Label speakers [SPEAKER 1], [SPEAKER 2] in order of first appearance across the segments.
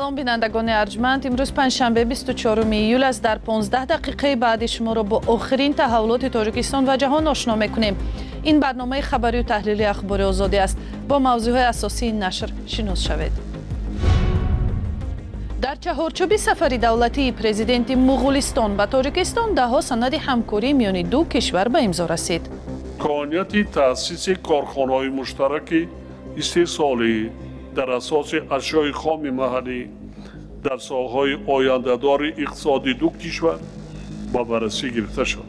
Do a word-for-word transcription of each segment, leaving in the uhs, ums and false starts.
[SPEAKER 1] سلام بینندگان ارجمند. امروز پنجشنبه بیست و چهارم ایول است. در پانزده دقیقه بعد شما را با آخرین تحولات تاجیکستان و جهان آشنا می‌کنیم. این برنامه خبری و تحلیلی اخبار آزادی است. با موضوعات اساسی این نشر شناس شوید. در چهارچوب سفر دولتی پرزیدنت مغولستان به تاجیکستان ده ها سند همکاری میان دو کشور به امضا رسید.
[SPEAKER 2] امکانیت تأسیس کارخانه‌های مشترک استحصالی در اساس اشیاء خام محلی در ساحه‌های آینده‌دار اقتصادی دو کشور به بررسی گرفته شد.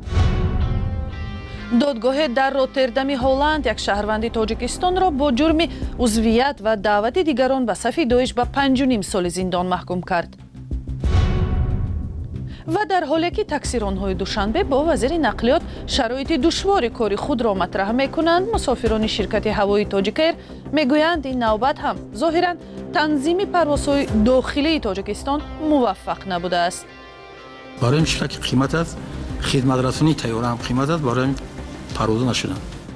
[SPEAKER 1] دادگاه در روتردام هلند یک شهروند تاجیکستان را با جرم عضویت و دعوت دیگران به صف داعش به پنج و نیم سال زندان محکوم کرد. و در حالی که تاکسیران‌های دوشنبه با وزیر نقلیات شرایط دشوار کاری خود را مطرح می‌کنند، مسافران شرکت هوایی تاجیکایر می‌گویند این نوبت هم ظاهراً تنظیم پروازهای داخلی تاجیکستان موفق نبوده است.
[SPEAKER 3] برای این شرکت قیمت است، خدمت رسانی تیاره هم قیمت است، برای پرواز نشدن.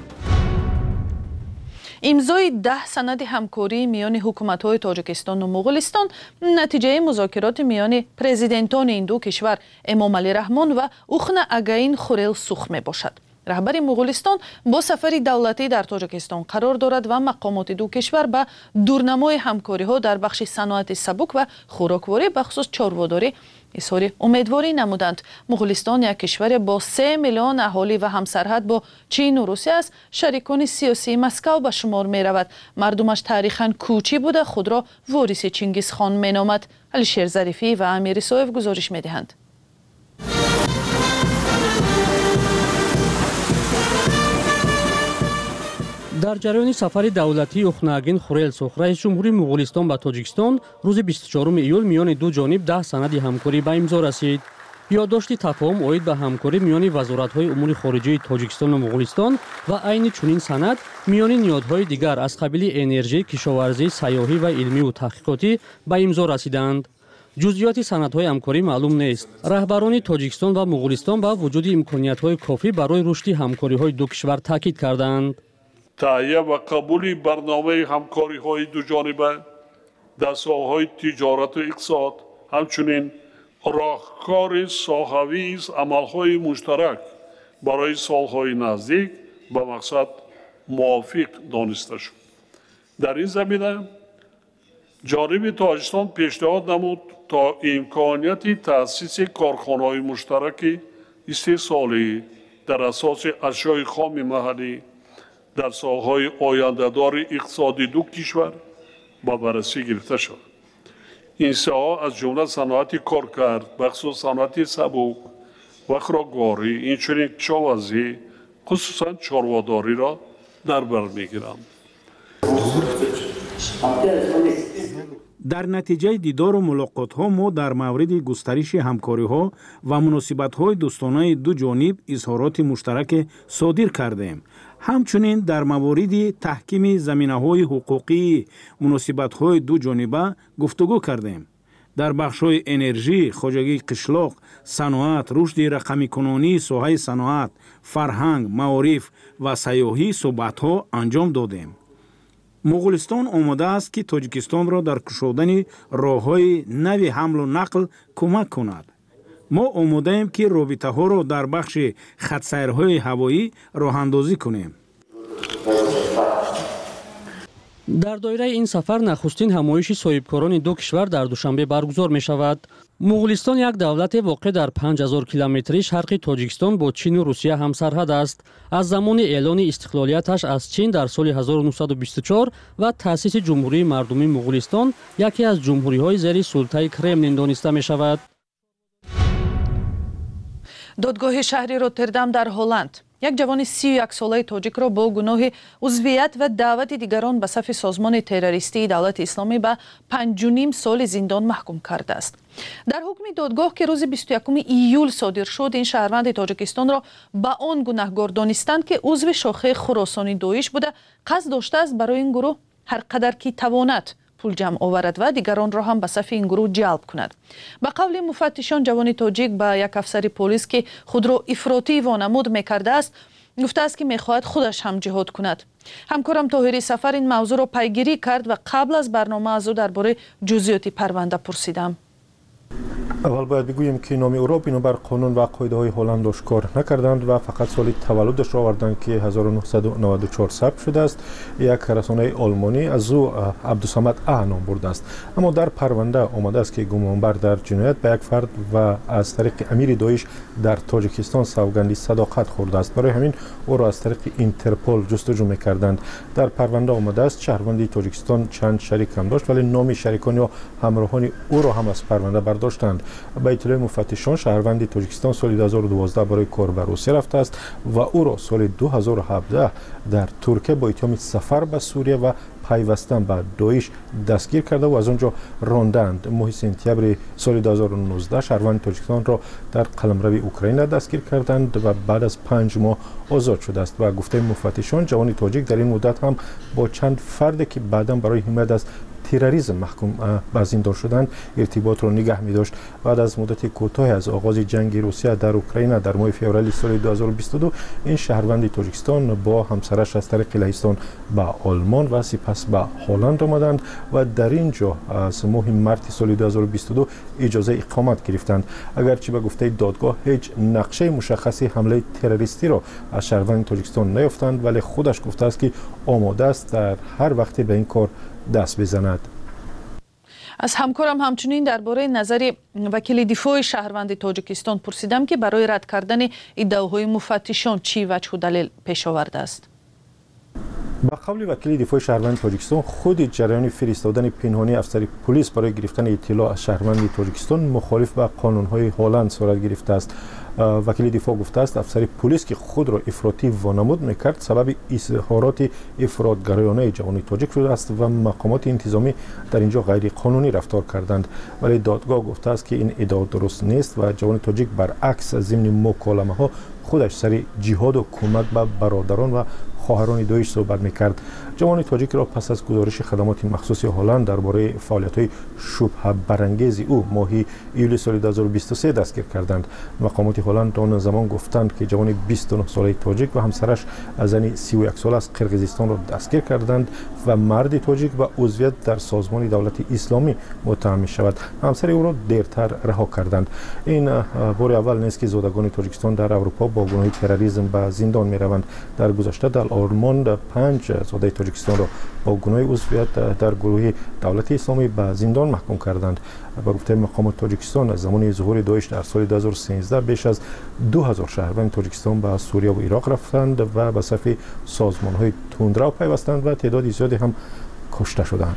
[SPEAKER 1] امضای ده سند همکاری میان حکومت‌های تاجیکستان و مغولستان نتیجه مذاکرات میان پرزیدنتان این دو کشور امامعلی رحمان و اوخن اگاین خورلسوخ میباشد. رهبر مغولستان با سفر دولتی در تاجیکستان قرار دارد و مقامات دو کشور به دورنمای همکاری‌ها در بخش صنعت سبک و خوراکواری بخصوص چاره‌داری اظهار امیدواری نمودند. مغولستان یک کشور با سه میلیون اهالی و همسرحد با چین و روسیه است. شریکان سیاسی مسکو به شمار می رود. مردمش تاریخاً کوچی بوده خود را وارث چنگیز خان می نامد. علیشیر ظریفی و امیر صاحب گزارش می دهند.
[SPEAKER 4] در جریان سفر دولتی اوخناگین خورلسوخ رئیس جمهوری مغولستان به تاجیکستان روز بیست و چهارم ایول میان دو جانب ده سند همکاری به امضا رسید. یادداشت تفاهم اوید به همکاری میان وزارت‌های امور خارجه تاجیکستان و مغولستان و عین چنین سند میان نهادهای دیگر از قبیل انرژی، کشاورزی، سیاحی و علمی و تحقیقاتی به امضا رسیدند. جزئیات سندهای همکاری معلوم نیست. رهبران تاجیکستان و مغولستان با وجود امکانیت‌های کافی برای رشد همکاری‌های دو کشور تاکید کردند.
[SPEAKER 2] تهیه و قبول برنامه همکاری‌های دوجانبه در ساحه‌های تجارت و اقتصاد، همچنین راهکار ساحوی از عمل‌های مشترک برای سال‌های نزدیک به مقصد موافق دانسته شد. در این زمینه جانب تاجیکستان پیشنهاد نمود تا امکانیت تأسیس کارخانه‌های مشترک استحصالی در اساس اشیاء خام محلی در ساحه‌های آینده‌دار اقتصادی دو کشور به بررسی گرفته شد. این ساحه از جمله صنعت کارکرد، بخصوص صنعت سبک و خوراکواری، اینچنین کشاورزی، خصوصاً چاره‌داری را در بر می‌گیرند.
[SPEAKER 5] در نتیجه دیدار و ملاقات‌ها ما در مورد گسترش همکاری‌ها و مناسبت‌های دوستانه دو جانب اظهارات مشترک صادر کردیم. همچنین در مورد تحکیم زمینه‌های حقوقی مناسبت‌های دو جانبه گفتگو کردیم. در بخش‌های انرژی، خواجگی قشلاق، صنعت، رشد رقمی کنونی، ساحه صنعت، فرهنگ، معارف و سیاحی صحبت‌ها انجام دادیم. مغولستان آماده است که تاجیکستان را در گشودن راه‌های نوی حمل و نقل کمک کند. ما آماده ایم که رابطه ها را در بخش خطسیرهای هوایی راه اندازی کنیم.
[SPEAKER 4] در دایره این سفر نخستین همایش صاحبکاران دو کشور در دوشنبه برگزار می شود. مغولستان یک دولت واقع در پنج هزار کیلومتری شرق تاجیکستان با چین و روسیه همسرحد است. از زمان اعلان استقلالیتش از چین در سال هزار و نهصد و بیست و چهار و تأسیس جمهوری مردمی مغولستان یکی از جمهوری‌های زیر سلطه کرملین دانسته می شود.
[SPEAKER 1] دادگاه شهر روتردام در هلند یک جوان سی و یک ساله تاجیک را با گناه عضویت و دعوت دیگران به صف سازمان تروریستی دولت اسلامی به پنج و نیم سال زندان محکوم کرده است. در حکم دادگاه که روز بیست و یکم ایول صادر شد، این شهروند تاجیکستان را به آن گناهکار دانستند که عضو شاخه خراسانی داعش بوده، قصد داشته است برای این گروه هر قدر که تواند پول جمع آورد و دیگران را هم به صف این گروه جلب کند. به قول مفتشان، جوان تاجیک به یک افسر پلیس که خود را افراطی وانمود میکرده است گفته است که میخواهد خودش هم جهاد کند. همکارم طاهری سفر این موضوع را پیگیری کرد و قبل از برنامه از او درباره جزئیات پرونده پرسیدم.
[SPEAKER 6] اول باید بگوییم که نام او را بنابر قانون و قاعده های هلند آشکار نکردند و فقط سال تولدش را آوردند که هزار و نهصد و نود و چهار ثبت شده است. یک رسانه آلمانی از او عبدالصمد ا نام برده است. اما در پرونده آمده است که گمانبر در جنایت به یک فرد و از طریق امیر داعش در تاجیکستان سوگندی صداقت خورده است. برای همین او را از طریق اینترپل جستجو می‌کردند. در پرونده آمده است شهروندی تاجیکستان چند شریک هم داشت ولی نام شریکان یا همراهان او را هم از پرونده برداشتند. به اطلاع مفتشان شهروندی تاجیکستان سال دو هزار و دوازده برای کار به روسیه رفته است و او را سال دو هزار و هفده در ترکیه با اتهام سفر به سوریه و پیوستن به داعش دستگیر کرده و از آنجا راندند. ماه سپتامبر سال دو هزار و نوزده شهروند تاجیکستان را در قلمرو اوکراین دستگیر کردند و بعد از پنج ماه آزاد شده است و گفته مفتشان جوان تاجیک در این مدت هم با چند فردی که بعدا برای حمایت از تروریسم محکوم به زندان شدند ارتباط را نگه می داشت. بعد از مدت کوتاهی از آغاز جنگ روسیه در اوکراین در ماه فوریه سال دو هزار و بیست و دو این شهروند تاجیکستان با همسرش از طریق لهستان به آلمان و سپس به هلند آمدند و در اینجا از ماه مارس سال دو هزار و بیست و دو اجازه اقامت گرفتند. اگرچه به گفته دادگاه هیچ نقشه مشخصی حمله تروریستی را از شهروند تاجیکستان نیافتند ولی خودش گفته است که آماده است در هر وقتی به این کار دست بزند.
[SPEAKER 1] از همکارم همچنین درباره نظر وکیل دفاع شهروند تاجیکستان پرسیدم که برای رد کردن ادعاهای مفتشان چی وجه و دلیل پیش آورده است.
[SPEAKER 6] با قول وکیل دفاع شهروند تاجیکستان خود جریان فرستادن پنهانی افسر پلیس برای گرفتن اطلاع از شهروند تاجیکستان مخالف با قانون‌های هلند صورت گرفته است. وکیل دفاع گفته است افسر پلیس که خود را افراطی وانمود میکرد سبب اظهارات افراطگرایانه جوان تاجیک شده است و مقامات انتظامی در اینجا غیر قانونی رفتار کردند ولی دادگاه گفته است که این ادعا درست نیست و جوان تاجیک برعکس ضمن مکالمه ها خودش سر جهاد و کمک به برادران و خواهران داعش صحبت میکرد. جوان تاجیک را پس از گزارش خدمات مخصوص هلند درباره فعالیت‌های شبهه برانگیز او ماه ایول سال دو هزار و بیست و سه دستگیر کردند. مقامات هلند آن زمان گفتند که جوان بیست و نه ساله تاجیک و همسرش زن سی و یک ساله از قرقیزستان را دستگیر کردند و مرد تاجیک و عضویت در سازمان دولت اسلامی متهم می شود. همسر او را دیرتر رها کردند. این بار اول نیست که زادگان تاجیکستان در اروپا با گناه تروریسم به زندان می روند. در گذشته در آلمان پنج زاده تاجیکستان را با گناه عضویت در گروه دولت اسلامی به زندان محکوم کردند. با گفته مقامات تاجیکستان از زمان ظهور داعش در سال دو هزار و سیزده بیش از دو هزار شهروند تاجیکستان به سوریه و عراق رفتند و به صف سازمان‌های تندرو پیوستند و تعداد زیادی هم کشته شدند.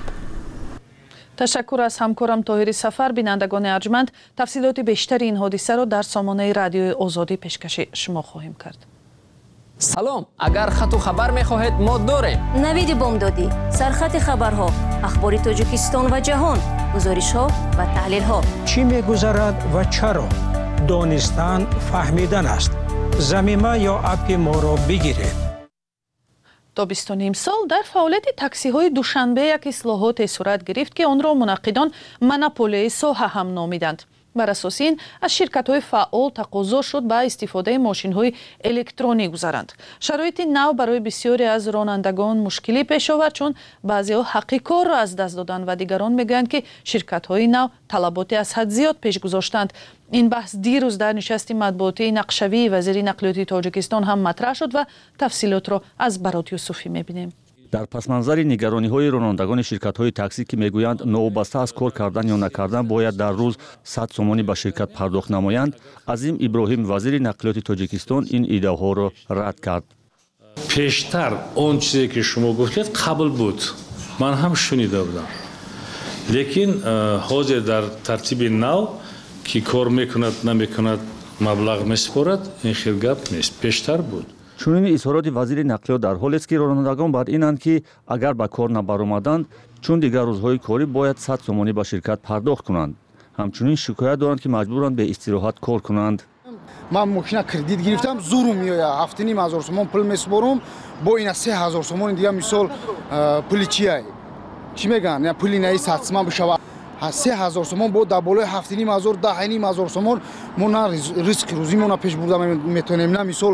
[SPEAKER 1] تشکر از همکارم طاهری سفر. بینندگان ارجمند تفصیلات بیشتر این حادثه را در سامانه رادیوی آزادی پیشکش شما خواهیم کرد.
[SPEAKER 7] سلام، اگر خط و خبر می‌خواهید ما داریم.
[SPEAKER 8] نوید بامدادی، سرخط خبرها، اخبار تاجیکستان و جهان، گزارش‌ها و تحلیل‌ها.
[SPEAKER 9] چی می‌گذرد و چرا؟ دانستن فهمیدن است. ضمیمه یا اپ ما را بگیرید.
[SPEAKER 1] تا بیست و نیم سال در فعالیت تاکسی‌های دوشنبه یک اصلاحات صورت گرفت که آن را منعقدان مناپولی ساحه هم نامیدند. بر اساس این از شرکت‌های فعال تقاضا شد به استفاده ماشین‌های الکترونی گذارند. شرایط نو برای بسیاری از رانندگان مشکلی پیش آورد چون بعضی‌ها حق کار را از دست دادند و دیگران میگویند که شرکت‌های نو طلبات از حد زیاد پیش گذاشتند. این بحث دیروز در نشست مطبوعاتی نقشوی وزیر نقلیات تاجیکستان هم مطرح شد و تفصیلات را از برات یوسفی می‌بینیم.
[SPEAKER 10] در پسمنظر نگرانی‌های رانندگان شرکت‌های تاکسی که میگویند نوابسته از کار کردن یا نکردن باید در روز صد سومانی به شرکت پرداخت نمایند، عظیم ابراهیم وزیر نقلیات تاجیکستان این ایده‌ها را رد کرد.
[SPEAKER 11] پیشتر اون چیزی که شما گفتید قبول بود، من هم شنیده بودم، لیکن حاضر در ترتیب نو که کار میکند نمیکند مبلغ میسپارد این خیلی گپ نیست. پیشتر بود.
[SPEAKER 10] چنین اظهارات وزیر نقلیات در حالی است که رانندگان بر اینند که اگر به کار نبرآمدند چون دیگر روزهای کاری باید صد سومانی به شرکت پرداخت کنند. همچنین شکایت دارند که مجبورند به استراحت کار کنند.
[SPEAKER 12] من ماشین کردیت گرفتم زورم میآید، هفت نیم هزار تومان پول میسپارم، با این سه هزار تومان دیگه مثال پول چیه چی میگن یا پول نه صد تومان بشه سه هزار تومان با در بالای هفت نیم هزار ده نیم هزار تومان ما نه ریسک روزی ما پیش بردم میتونیم نه مثال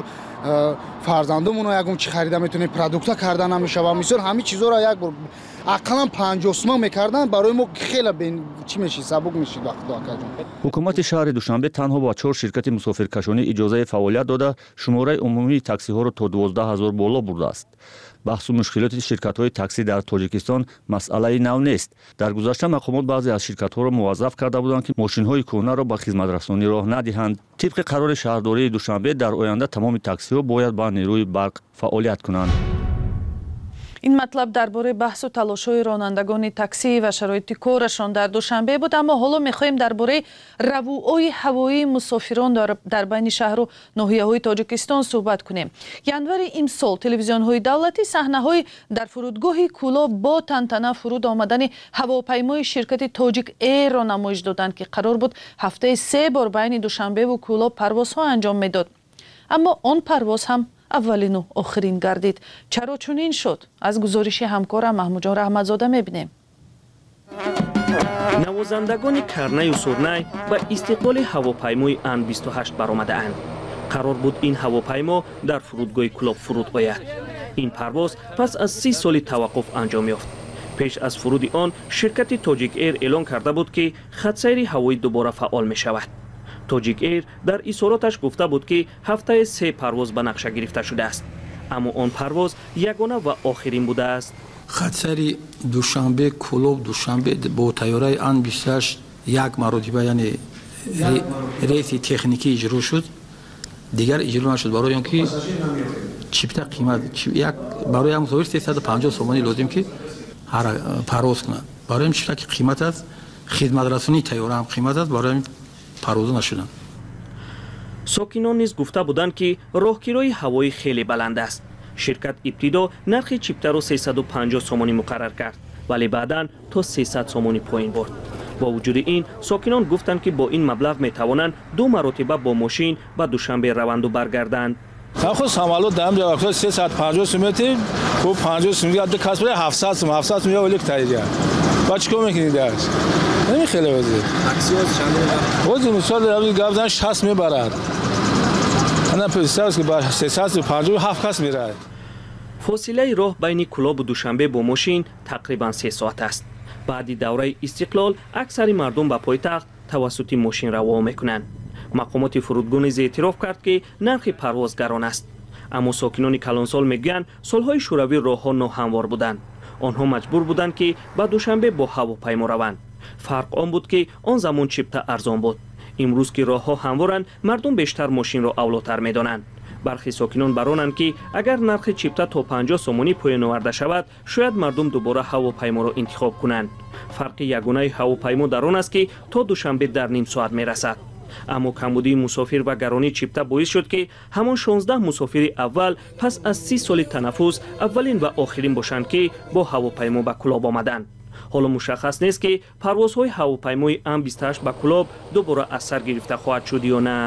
[SPEAKER 12] фарзандумон ягон чӣ харида метавонем продукта карда намешава мисол ҳамин чизоро як бор ақаллан панҷоҳ сомон мекардан барои мо хеле чӣ мешид сабук мешид вақто акаҷон.
[SPEAKER 10] ҳукумати шаҳри душанбе танҳо ба чор ширкати мусофиркашонӣ иҷозаи фаъолият дода шумораи умумии таксиҳоро то дувоздаҳ ҳазор боло бурдааст. баҳсу мушкилоти ширкатҳои таксӣ дар тоҷикистон масъалаи нав нест. дар гузашта мақомот баъзе аз ширкатҳоро муваззаф карда буданд ки мошинҳои кӯҳнаро ба хизматрасонӣ роҳ надиҳанд. тибқи қарори шаҳрдории душанбе дар оянда тамоми таксиҳо бояд ба нерӯи барқ фаъолият кунанд.
[SPEAKER 1] ин матлаб дар бораи баҳсу талошҳои ронандагони таксӣ ва шароити корашон дар душанбе буд, аммо ҳоло мехоҳем дар бораи равуои ҳавоии мусофирон дар байни шаҳру ноҳияҳои тоҷикистон суҳбат кунем. январи имсол телевизионҳои давлатӣ саҳнаҳои дар фурудгоҳи Кӯлоб бо тантана фуруд омадани ҳавопаймои ширкати Тоҷик Эйрро намоиш доданд, ки қарор буд ҳафтаи се бор байни Душанбеву Кӯлоб парвозҳо анҷом медод. аммо он парвоз ҳам аввалину охирин гардид. чаро чунин шуд? аз гузориши ҳамкорам маҳмуҷон раҳматзода мебинем.
[SPEAKER 13] навозандагони карнаю сурнай ба истиқболи ҳавопаймои ан бисту ҳашт баромадаанд. қарор буд ин ҳавопаймо дар фурудгоҳи Кӯлоб фуруд ояд. ин парвоз пас аз си соли таваққуф анҷом ёфт. пеш аз фуруди он ширкати Тоҷик Эйр эълон карда буд ки хатсайри ҳавоӣ дубора фаъол мешавад. Тоҷик Эйр дар изҳороташ гуфта буд ки ҳафтаи се парвоз ба нақша гирифта шудааст, аммо он парвоз ягона ва охирин будааст.
[SPEAKER 3] хатсайри Душанбе Кӯлоб Душанбе бо тайёраи ан бисту ҳашт як маротиба яъне рейси техникӣ иҷро шуд, дигар иҷро нашуд, барои он ки чипта қимат як барои як мусофир сесаду панҷоҳ сомонӣ лозим ки парвоз кунад. барои ин чипта ки қимат аст, хизматрасонии тайёра ҳам қимат аст, барои парвоза нашуданд.
[SPEAKER 13] сокинон низ гуфта буданд ки роҳгирои ҳавоӣ хеле баланд аст. ширкат ибтидо нархи чиптаро сесаду панҷоҳ сомонӣ муқаррар кард, вале баъдан то сесад сомонӣ поин бурд. бо вуҷуди ин сокинон гуфтанд ки бо ин маблағ метавонанд ду маротиба бо мошин ба Душанбе раванду баргарданд.
[SPEAKER 14] خود سامالو دام جواب تو سیصد و پنجاه سومتی کو پنجاه سومتی عد کسب هفتصد سوم هفتصد سوم یا ولی تایید با چیکار میکنید درش نمی خیلی وزی تاکسی از چند وزی مثال روی گابزن شصت میبرد انا پسرس که با سیصد و پنجاه و هفت کس میره.
[SPEAKER 13] فاصله راه بین کلاب و دوشنبه با ماشین تقریبا سه ساعت است. بعد دوره استقلال اکثر مردم به پایتخت توسط ماشین روا میکنند. مقامات فرودگاه نیز اعتراف کرد که نرخ پرواز گران است. اما ساکنان کلانسال میگویند سالهای شوروی راهها ناهموار بودند. آنها مجبور بودند که به دوشنبه با هواپیما روند. فرق آن بود که آن زمان چیپتا ارزان بود. امروز که راهها هموارند مردم بیشتر ماشین را اولاتر میدانند. برخی ساکنان برانند که اگر نرخ چیپتا تا پنجاه سومانی پایین آورده شود شاید مردم دوباره هواپیما را انتخاب کنند. فرق یگانه هواپیما در آن است که تا دوشنبه در نیم ساعت میرسد. اما کمبودی مسافر و گرانی چیپتا باعث شد که همان شانزده مسافر اول پس از سی سال تنفس اولین و آخرین باشند که با هواپیما به کلاب آمدند. حالا مشخص نیست که پروازهای هواپیمای ام بیست و هشت به کلاب دوباره از سر گرفته خواهد شد یا نه.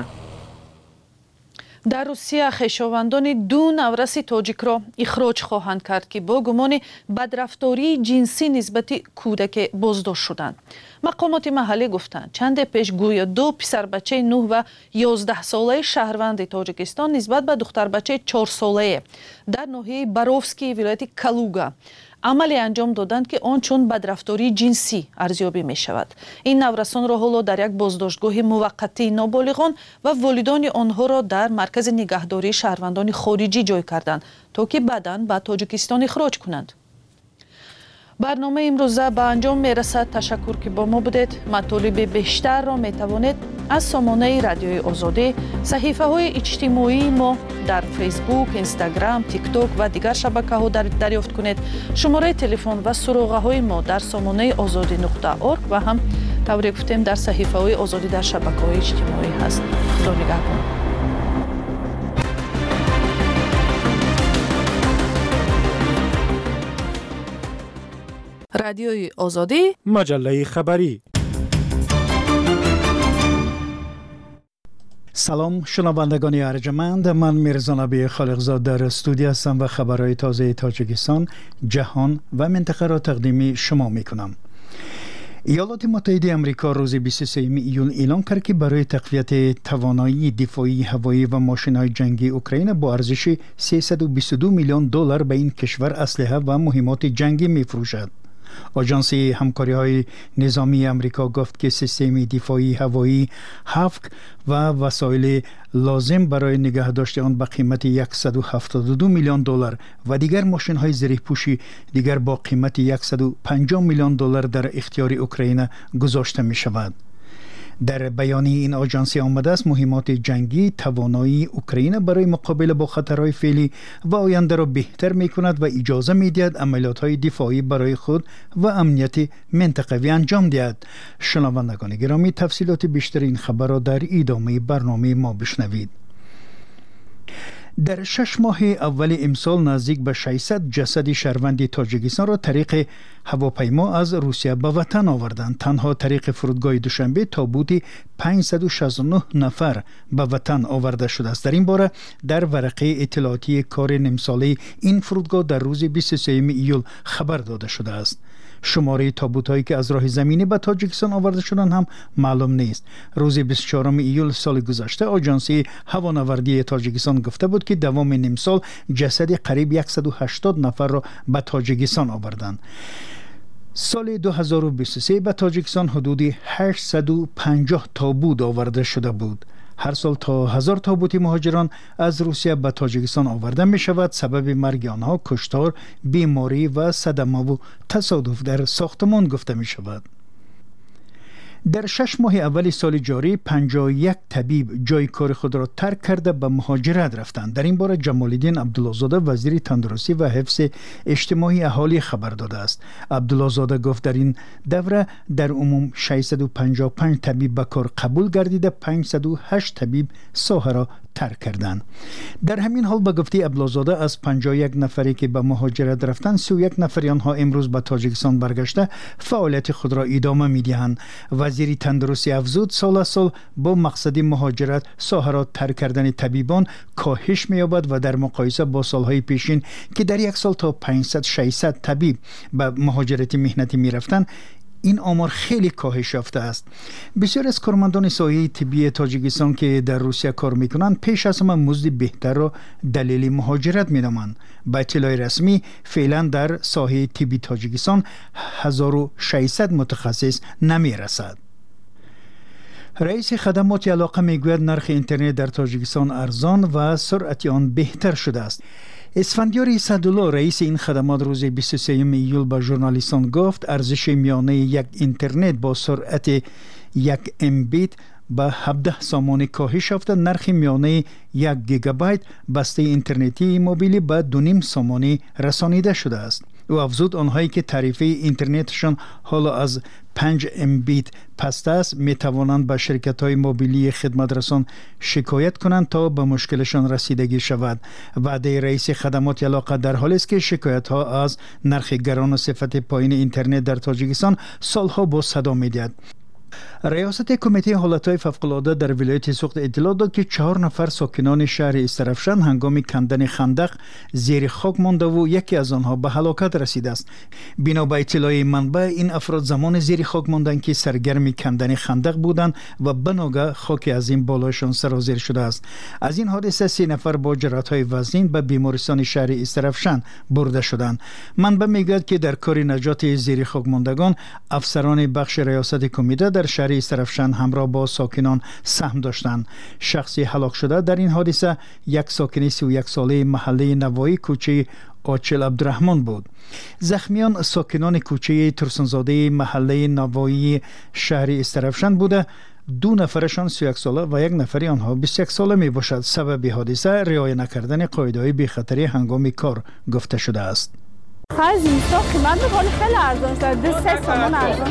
[SPEAKER 1] در روسیه خویشاوندان دو نورس تاجیک را اخراج خواهند کرد که با گمان بدرفتاری جنسی نسبت کودک بازداشت شدند. مقامات محلی گفتند چند پیش گویا دو پسر بچه نه و یازده ساله شهروند تاجیکستان نسبت به دختر بچه چهار ساله در ناحیه باروفسکی ولایت کالوگا عملی انجام دادند که آن چون بدرفتاری جنسی ارزیابی می شود. این نورسان را حالا در یک بازداشتگاه موقتی نابالغان و والدان آنها را در مرکز نگهداری شهروندان خارجی جای کردند تا که بعداً به تاجیکستان اخراج کنند. برنامه امروزه به انجام می رسد. تشکر که با ما بودید. مطالب بیشتر را می توانید از سامانه رادیوی آزادی، صحیفه های اجتماعی ما در فیسبوک، اینستاگرام، تیک توک و دیگر شبکه ها دریافت کنید. شماره تلفن و سراغه های ما در سامانه آزادی نقطه اورگ و هم طوری گفتیم در صحیفه های آزادی در شبکه های اجتماعی هست. خدا نگهدار. رادیوی آزادی،
[SPEAKER 5] مجله خبری.
[SPEAKER 15] سلام شنوندگان ارجمند، من میرزا نبی خالقزاد در استودیو هستم و خبرهای تازه تاجیکستان، جهان و منطقه را تقدیم شما میکنم. ایالات متحده آمریکا روز بیست و سوم ایول اعلام کرد که برای تقویت توانایی دفاعی هوایی و ماشین‌های جنگی اوکراین با ارزش سیصد و بیست و دو میلیون دلار به این کشور اسلحه و مهمات جنگی می‌فروشد. آژانس همکاری‌های نظامی آمریکا گفت که سیستم دفاعی هوایی هافک و وسایل لازم برای نگهداشت آن با قیمت صد و هفتاد و دو میلیون دلار و دیگر ماشین‌های زره‌پوشی دیگر با قیمت صد و پنجاه میلیون دلار در اختیار اوکراین گذاشته می‌شود. در بیانیه این آژانس آمده است مهمات جنگی توانایی اوکراین برای مقابله با خطرهای فعلی و آینده را بهتر می‌کند و اجازه می‌دهد عملیات‌های دفاعی برای خود و امنیت منطقوی انجام دهد. شنوندگان گرامی، تفصیلات بیشتر این خبر را در ادامه برنامه ما بشنوید. در شش ماه اول امسال نزدیک به ششصد جسد شهروند تاجیکستان را طریق هواپیما از روسیه به وطن آوردند. تنها طریق فرودگاه دوشنبه تابوت پانصد و شصت و نه نفر به وطن آورده شده است. در این باره در ورقه اطلاعاتی کار نیم-ساله این فرودگاه در روز بیست و سوم ایول خبر داده شده است. شماره تابوت‌هایی که از راه زمینی به تاجیکستان آورده شدند هم معلوم نیست. روز بیست و چهارم ایول سال گذشته آژانس هوانوردی تاجیکستان گفته بود که دوام نیم سال جسد قریب صد و هشتاد نفر را به تاجیکستان آوردند. سال دو هزار و بیست و سه به تاجیکستان حدود هشتصد و پنجاه تابوت آورده شده بود. هر سال تا هزار تابوت مهاجران از روسیه به تاجیکستان آورده می شود. سبب مرگ آنها کشتار، بیماری و صدمه و تصادف در ساختمان گفته می شود. در شش ماه اول سال جاری پنجاه و یک طبیب جای کار خود را ترک کرده به مهاجرت رفتند. در این باره جمال الدین عبدالله زاده وزیر تندرستی و حفظ اجتماعی اهالی خبر داده است. عبدالله زاده گفت در این دوره در عموم ششصد و پنجاه و پنج طبیب به کار قبول گردیده، پانصد و هشت طبیب ساحه را ترک کردند. در همین حال به گفته عبدالله زاده از پنجاه و یک نفری که به مهاجرت رفتند سی و یک نفر آنها امروز به تاجیکستان برگشته فعالیت خود را ادامه می‌دهند. وزیر تندرستی افزود سال سال با مقصد مهاجرت ساحه را ترک کردن طبیبان کاهش می‌یابد و در مقایسه با سالهای پیشین که در یک سال تا پانصد ششصد طبیب به مهاجرت مهنتی می‌رفتند این آمار خیلی کاهش یافته است. بسیار از کارمندان ساحه طبی تاجیکستان که در روسیه کار میکنند پیش از همه مزد بهتر را دلیل مهاجرت می‌دانند. با اطلاع رسمی فعلا در ساحه طبی تاجیکستان هزار و ششصد متخصص نمیرسد. رئیس خدمات علاقه میگوید نرخ اینترنت در تاجیکستان ارزان و سرعت آن بهتر شده است. اسفندیار سعدالله رئیس این خدمات روز بیست و سوم ایول به ژورنالیستان گفت ارزش میانه یک اینترنت با سرعت یک امبیت به هفده سامانه کاهش یافته. نرخ میانه یک گیگابایت بسته اینترنتی موبیلی به دو نیم سامانه رسانیده شده است. او افزود آنهایی که تعرفه اینترنتشان حالا از پنج امبیت پست است می توانند به شرکت‌های موبیلی خدمت رسان شکایت کنند تا به مشکلشان رسیدگی شود. وعده رئیس خدمات علاقه در حالی است که شکایت‌ها از نرخ گران و صفت پایین اینترنت در تاجیکستان سالها با صدا می‌دهد. ریاست کمیته حالتهای فوق‌العاده در ولایت سوخت اطلاع داد که چهار نفر ساکنان شهر استرفشن هنگام کندن خندق زیر خاک مانده و یکی از آنها به هلاکت رسیده است. بنا به اطلاع منبع این افراد زمان زیر خاک ماندند که سرگرم کندن خندق بودند و بناگه خاک از این بالایشان سرازیر شده است. از این حادثه سه نفر با جراحت‌های وزین به بیمارستان شهر استرفشن برده شدند. منبع میگوید که در کار نجات زیر خاک ماندگان افسران بخش ریاست کمیته در شهر استرفشن همراه با ساکنان سهم داشتند. شخصی هلاک شده در این حادثه یک ساکن سی و یک ساله محله نوایی کوچه آچل عبدالرحمن بود. زخمیان ساکنان کوچه ترسنزاده محله نوایی شهر استرفشن بوده. دو نفرشان سی و یک ساله و یک نفری آنها بیست و یک ساله می باشد. سبب حادثه رعایت نکردن قاعده‌های بی‌خطری هنگام کار گفته شده است.
[SPEAKER 16] خیلی زیستا قیمت میکنه خیلی ارزان شد. دو سه سامان ارزان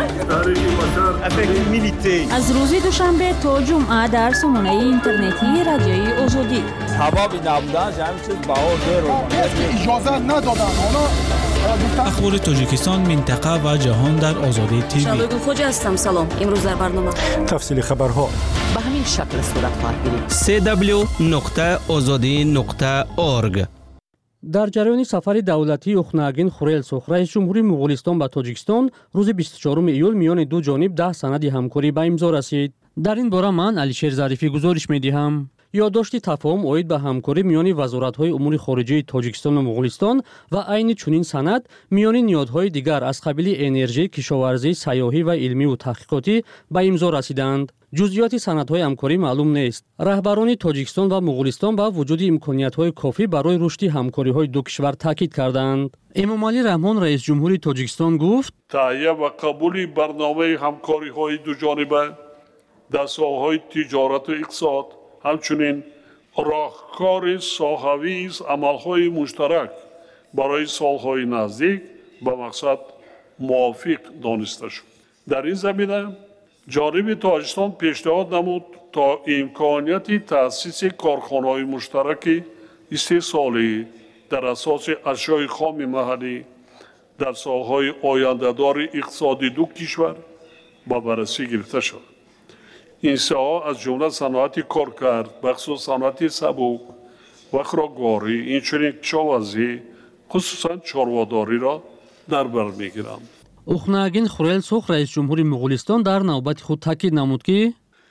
[SPEAKER 16] شد.
[SPEAKER 8] از روز دوشنبه تا جمعه در سامانه اینترنتی رادیوی آزادی
[SPEAKER 14] حبابی نبودن همین چیز باور داره.
[SPEAKER 12] اجازه ندادن اونا.
[SPEAKER 17] اخبار تاجیکستان، منطقه و جهان در آزادی تیوی.
[SPEAKER 8] شبگون خوجا هستم. سلام. امروز در برنامه
[SPEAKER 6] تفصیل خبرها
[SPEAKER 7] به همین شکل صورت خواهد گرفت.
[SPEAKER 17] دبلیو دبلیو دبلیو نقطه آزادی نقطه اورگ
[SPEAKER 4] در جریان سفر دولتی اوخناگین خورلسوخ رئیس جمهوری مغولستان به تاجیکستان روز بیست و چهارم ایول میان دو جانب ده سند همکاری به امضا رسید. در این باره من علیشیر ظریفی گزارش می‌دهم. یادداشت تفاهم اوید به همکاری میان وزارت‌های امور خارجه تاجیکستان و مغولستان و عین چنین سند میان نهادهای دیگر از قبیل انرژی، کشاورزی، سیاحی و علمی و تحقیقاتی به امضا رسیدند. جزئیات سندهای همکاری معلوم نیست. رهبران تاجیکستان و مغولستان با وجود امکانیت‌های کافی برای رشد همکاری‌های دو کشور تاکید کردند. امامعلی رحمان رئیس جمهوری تاجیکستان گفت:
[SPEAKER 2] تهیه و قبول برنامه همکاری‌های دو جانبه در ساحه‌های تجارت و اقتصاد، همچنین راهکار ساحه‌ویز عمل‌های مشترک برای سال‌های نزدیک به مقصد موافق دانسته شد. در این زمینه جانب تاجیکستان پیشنهاد نمود تا امکانیت تأسیس کارخانه‌های مشترک استحصالی در اساس اشیاء خام محلی در ساحه‌های آینده‌دار اقتصادی دو کشور به بررسی گرفته شد. این ساحه از جمله صنعت کارکرد، بخصوص صنعت سبک و خوراکواری، اینچنین کشاورزی خصوصا چارواداری را در بر می‌گیرند.
[SPEAKER 4] اوخناگین خورلسوخ رئیس جمهوری مغولستان در نوبت خود تاکید نمود که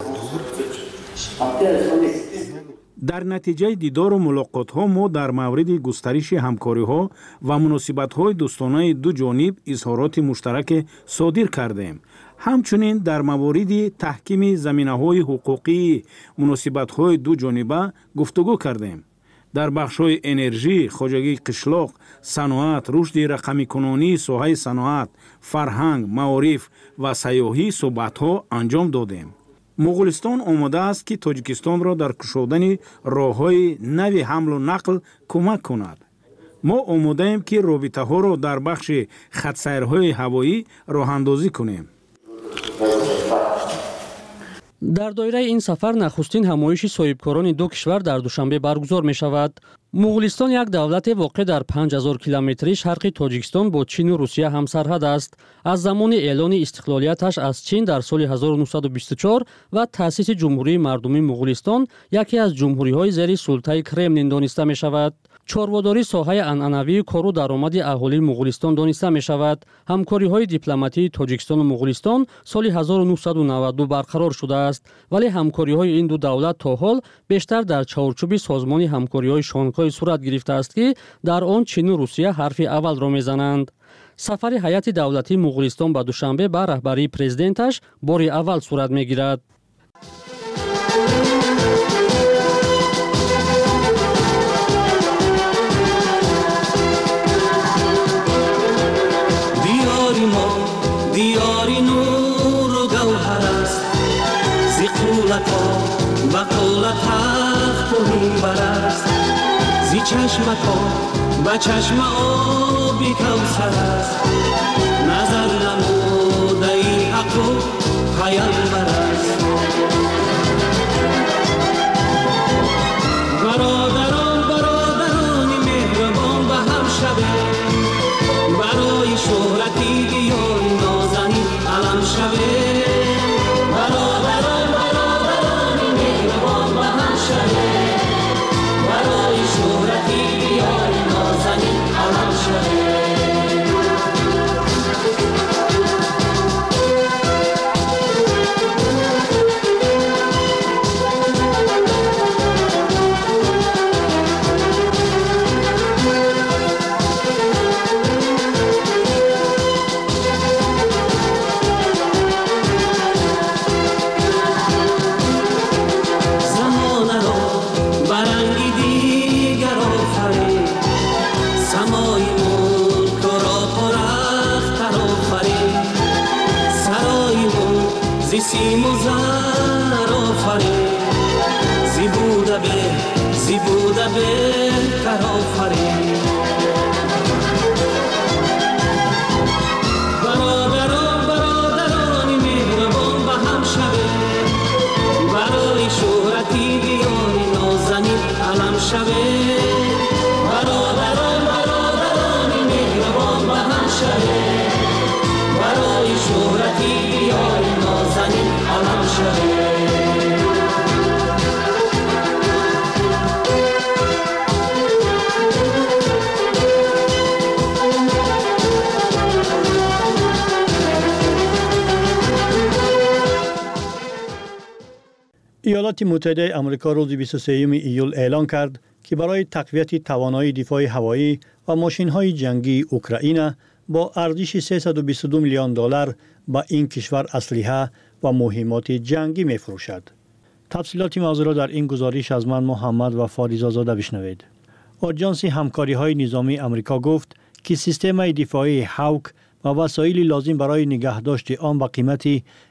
[SPEAKER 5] در نتیجه دیدار و ملاقات‌ها ما در مورد گسترش همکاری‌ها و مناسبت‌های دوستانه دو جانب اظهارات مشترک صادر کردیم. همچنین در مورد تحکیم زمینه‌های حقوقی مناسبت‌های دو جانبه گفتگو کردیم. در بخش‌های انرژی، خواجگی قشلاق، صنعت، رشد رقمی کنونی، ساحه صنعت، فرهنگ، معارف و سیاحی صحبت‌ها انجام دادیم. مغولستان آماده است که تاجیکستان را در کشودن راه‌های نوی حمل و نقل کمک کند. ما آماده ایم که رابطه‌ها را در بخش خط‌سیرهای هوایی راه‌اندازی کنیم.
[SPEAKER 4] در دایره این سفر نخستین همایش صاحبکاران دو کشور در دوشنبه برگزار می شود. مغولستان یک دولت واقع در پنج هزار کیلومتری شرق تاجیکستان با چین و روسیه همسرحد است. از زمان اعلان استقلالیتش از چین در سال هزار و نهصد و بیست و چهار و تأسیس جمهوری مردمی مغولستان یکی از جمهوری‌های زیر سلطه کرملین دانسته می شود. چارواداری ساحه عنعنوی کار و درآمد اهالی مغولستان دانسته می شود. همکاری‌های دیپلماتی تاجیکستان و مغولستان سال هزار و نهصد و نود و دو برقرار شده است، ولی همکاری‌های این دو دولت تا حال بیشتر در چارچوب سازمان همکاری‌های شانگهای صورت گرفته است که در آن چین و روسیه حرف اول را می‌زنند. سفر هیئت دولتی مغولستان به دوشنبه به رهبری پرزیدنتش بار اول صورت می‌گیرد.
[SPEAKER 18] دیاری نور و گوهر است، زی قولت ها بقولت تخت و منبر است، زی چشمت ها به چشم آبی کوثر است، نظر نموده این حق و پیامبر است. برادران برادران مهربان به هم شبه، برای شهرتی دیاری نازنی علم شبه. برادران برادران مهربان به هم شبه، برای شهرتی دیاری نازنی علم شبه. سیم و زر آفرین، زی بوده به زی بوده بهتر آفرین. برادران برادران مهربان به هم شبه، برای شهرتی دیاری نازنین علم شبه. برادران برادران مهربان به هم شبه، برای شهرتی دیاری نازنین علم شبه.
[SPEAKER 4] ایالات متحده آمریکا روز بیست و سوم ایول اعلام کرد که برای تقویت توانایی دفاع هوایی و ماشین‌های جنگی اوکراین با ارزش سیصد و بیست و دو میلیون دلار به این کشور اسلحه و مهمات جنگی می‌فروشد. تفصیلات موضوع را در این گزارش از من محمد و فاریزا زاده بشنوید. آژانس همکاری‌های نظامی آمریکا گفت که سیستم دفاعی هاوک و وسایل لازم برای نگهداشت آن با قیمت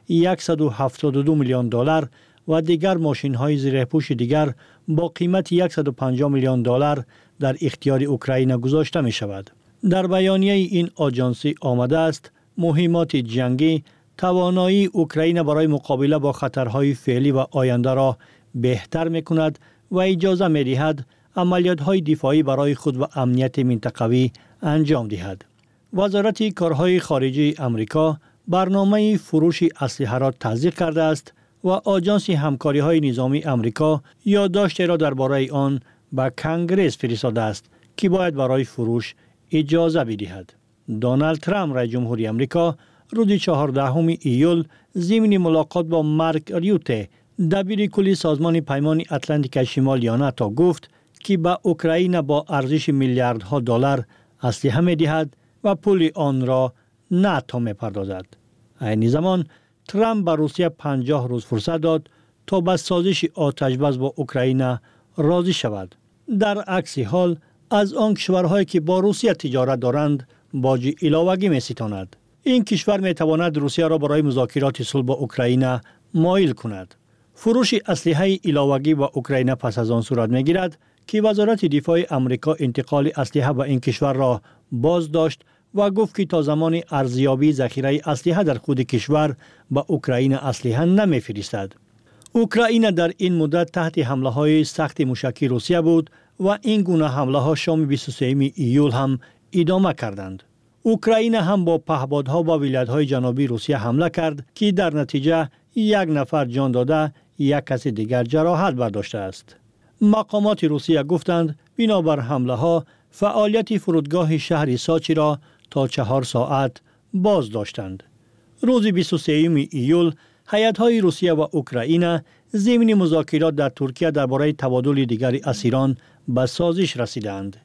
[SPEAKER 4] صد و هفتاد و دو میلیون دلار و دیگر ماشین‌های زیرپوش دیگر با قیمت صد و پنجاه میلیون دلار در اختیار اوکراین گذاشته می‌شود. در بیانیه این آژانس آمده است مهمات جنگی توانایی اوکراین برای مقابله با خطرهای فعلی و آینده را بهتر می‌کند و اجازه می‌دهد عملیات‌های دفاعی برای خود و امنیت منطقوی انجام دهد. وزارت کارهای خارجه آمریکا برنامه فروش اسلحه را تصدیق کرده است و آژانس همکاری‌های نظامی آمریکا یادداشت را درباره آن به کنگره فرستاده است که باید برای فروش اجازه بدهد. دونالد ترامپ رئیس جمهوری آمریکا روز چهاردهم ایول ضمن ملاقات با مارک ریوته دبیر کلی سازمان پیمان اتلانتیک شمالی ناتو گفت که به اوکراین با ارزش میلیاردها دلار اسلحه می‌دهد و پول آن را ناتو می‌پردازد. عین زمان ترامپ به روسیه پنجاه روز فرصت داد تا به سازش آتش‌بس با اوکراین راضی شود. در عکس حال از آن کشورهایی که با روسیه تجارت دارند باج علاوه‌ای می‌ستاند. این کشور می‌تواند روسیه را برای مذاکرات صلح با اوکراین مایل کند. فروش اسلحه علاوه‌ای با اوکراین پس از آن صورت می‌گیرد که وزارت دفاع آمریکا انتقال اسلحه به این کشور را باز داشت و گفت که تا زمان ارزیابی ذخیره اسلحه در خود کشور به اوکراین اسلحه نمی‌فرستد. اوکراین در این مدت تحت حمله‌های سخت موشکی روسیه بود و این گونه حمله‌ها شام بیست و سوم ایول هم ادامه کردند. اوکراین هم با پهپادها با ولایت‌های جنوبی روسیه حمله کرد که در نتیجه یک نفر جان داده، یک کس دیگر جراحت برداشته است. مقامات روسیه گفتند بنابر حمله‌ها فعالیت فرودگاه شهر ساچی را تا چهار ساعت باز داشتند. روز بیست و سوم ایول هیئت‌های روسیه و اوکراین ضمن مذاکرات در ترکیه درباره تبادل دیگر اسیران به سازش رسیدند.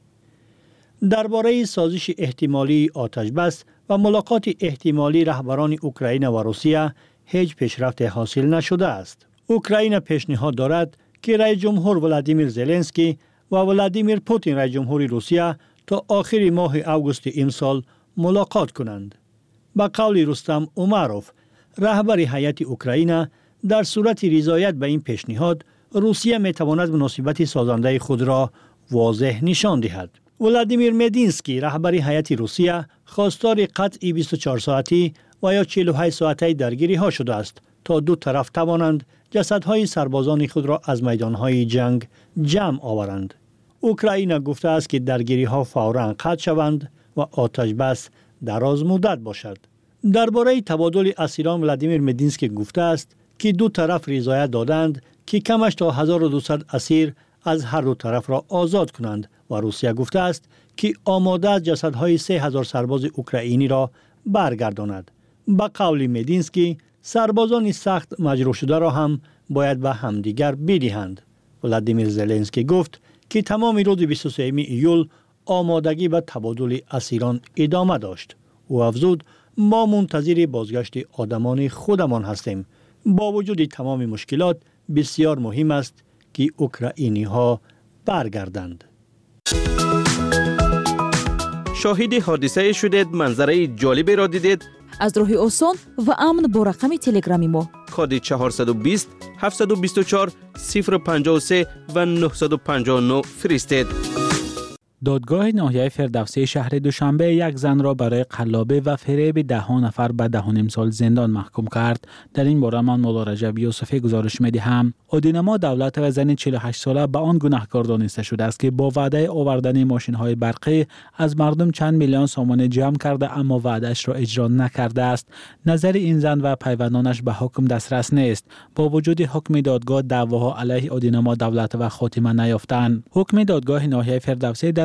[SPEAKER 4] درباره سازش احتمالی آتش‌بس و ملاقات احتمالی رهبران اوکراین و روسیه هیچ پیشرفت حاصل نشده است. اوکراین پیشنهاد دارد که رئیس جمهور ولادیمیر زلنسکی و ولادیمیر پوتین رئیس جمهور روسیه تا آخر ماه اوگوست امسال ملاقات کنند. با قول رستم اوماروف رهبر هیئت اوکراین در صورت رضایت به این پیشنهاد روسیه میتواند مناسبت سازنده خود را واضح نشان دهد. ولادیمیر مدینسکی رهبر هیئت روسیه خواستار قطع بیست و چهار ساعتی و یا چهل و هشت ساعته درگیری ها شده است تا دو طرف توانند جسدهای سربازان خود را از میدانهای جنگ جمع آورند. اوکراین گفته است که درگیری ها فوراً قطع شوند و آتش بس دراز مدت باشد. درباره تبادل اسیران ولادیمیر مدینسکی گفته است که دو طرف رضایت دادند که کمش تا هزار و دویست اسیر از هر دو طرف را آزاد کنند و روسیه گفته است که آماده است جسدهای سه هزار سرباز اوکراینی را برگرداند. با قول مدینسکی سربازان سخت مجروح شده را هم باید به همدیگر بدهند. ولادیمیر زلنسکی گفت که تمام روز بیست و سوم ایول آمادگی به تبادل اسیران ادامه داشت. او افزود ما منتظر بازگشت آدمان خودمان هستیم. با وجود تمام مشکلات بسیار مهم است که اوکراینی ها برگردند.
[SPEAKER 19] شاهد حادثه شدید، منظره جالبی را دیدید؟
[SPEAKER 20] از راه آسان و امن با رقم تلگرامی ما
[SPEAKER 19] کد چهارصد و بیست هفتصد و بیست و چهار صفر پنجاه و سه و نهصد و پنجاه و نه فرستید.
[SPEAKER 17] دادگاه ناحیه فردوسی شهر دوشنبه یک زن را برای قلابه و فریب ده نفر به ده و نیم سال زندان محکوم کرد. در این باره من مولا رجب یوسفی گزارش می‌دهم. عدینما دولت و زن چهل و هشت ساله به آن گناهکار دانسته شده است که با وعده آوردن ماشین‌های برقی از مردم چند میلیون سوم جمع کرده اما وعده‌اش را اجرا نکرده است. نظر این زن و پیوندانش به حکم دسترس نیست. با وجود حکم دادگاه دعواها علیه عدینما دولت و خاتمه نیافتند. حکم دادگاه ناحیه فردوسی در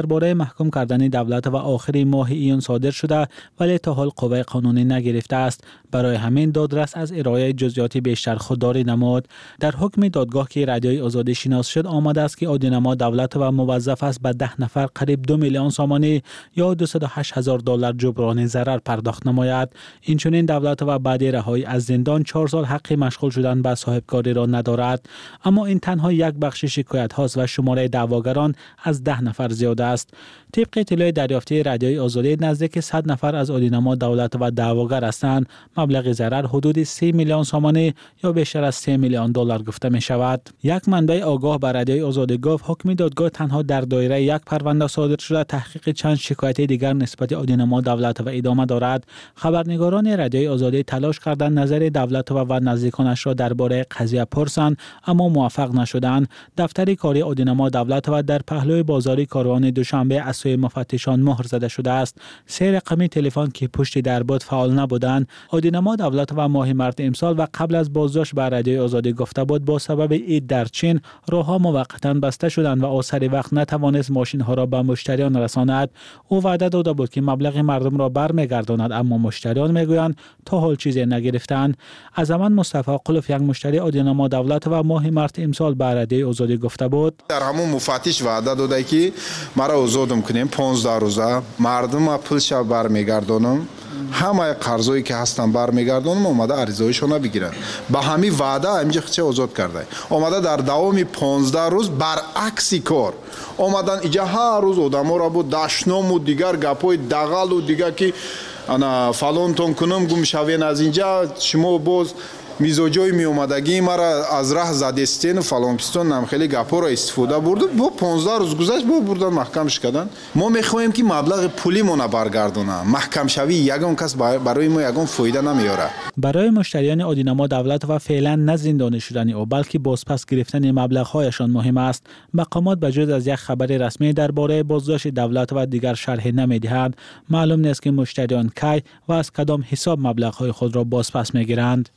[SPEAKER 17] درباره محکوم کردن دولت و آخر ماه ایون صادر شده ولی تا حال قوه قانونی نگرفته است. برای همین دادرس از ارائه جزئیات بیشتر خودداری نمود. در حکم دادگاه که رادیوی آزادی شناس شد آمده است که عادی‌نما دولت و موظف است به ده نفر قریب دو میلیون سامانی یا دویست و هشت هزار دلار جبران ضرر پرداخت نماید. اینچنین دولت و بعد رهایی از زندان چهار سال حق مشغول شدن به صاحبکاری را ندارد. اما این تنها یک بخش شکایت هاست و شماره دعواگران از ده نفر زیاد است. طبق اطلاع دریافتی رادیوی آزادی نزدیک صد نفر از عادی‌نما دولت و دعواگر هستند. مبلغ ضرر حدود سه میلیون سامانی یا بیشتر از سه میلیون دلار گفته می شود. یک منبع آگاه بر رادیوی آزادی گفت حکم دادگاه تنها در دایره یک پرونده صادر شده، تحقیق چند شکایت دیگر نسبت عادی‌نما دولت و ادامه دارد. خبرنگاران رادیوی آزادی تلاش کردند نظر دولت و نزدیکانش را درباره قضیه پرسند اما موفق نشدند. دفتر کاری عادی‌نما دولت و در پهلوی بازاری کاروان دوشنبه از سوی مفتشان مهر زده شده است. سه رقمی تلفن که پشت در بود فعال نبودند. عادی‌نما دولت و ماه مارس امسال و قبل از بازداشت بر رادیوی آزادی گفته بود با سبب عید در چین راه‌ها موقتا بسته شدند و آخر وقت نتوانست ماشین‌ها را به مشتریان رساند. او وعده داده بود که مبلغ مردم را برمیگرداند اما مشتریان میگویند تا حال چیزی نگرفتند. از زمان مصطفی قلف یک مشتری عادی‌نما دولت و ماه مارس امسال بر رادیوی آزادی گفته بود
[SPEAKER 21] در همون مفتش وعده داده که مرا آزاد می‌کنیم پانزده روزه مردم پولش برمیگردونم همه قرضایی که هستن برمیگردونم اومده عریضه‌هایشون بگیرن با همین وعده اینجا چه آزاد کرده اومده در دوام پانزده روز برعکس کار اومدن اینجا هر روز آدم‌ها را بود دشنام و دیگر گپای دغل و دیگر که انا فلانتون کنم گم شوین از اینجا شما باز میزوجای می اومدگی مرا از راه زدستین و فلان پستون نم خیلی گپا را استفاده برد با پانزده روز گذشت با بردن محکمش کردن. ما میخوایم که مبلغ پولی مون برگردونه محکم شوی یگان کس برای ما یگان فایده نمیاره.
[SPEAKER 17] برای مشتریان عادی‌نما دولت و فعلا نه زندانی شدن او بلکه بازپس گرفتن مبلغ هایشان مهم است. مقامات بجز از یک خبر رسمی درباره بازداشت دولت و دیگر شرح نمیدهند. معلوم نیست که مشتریان کی و از کدام حساب مبلغ های خود را بازپس میگیرند.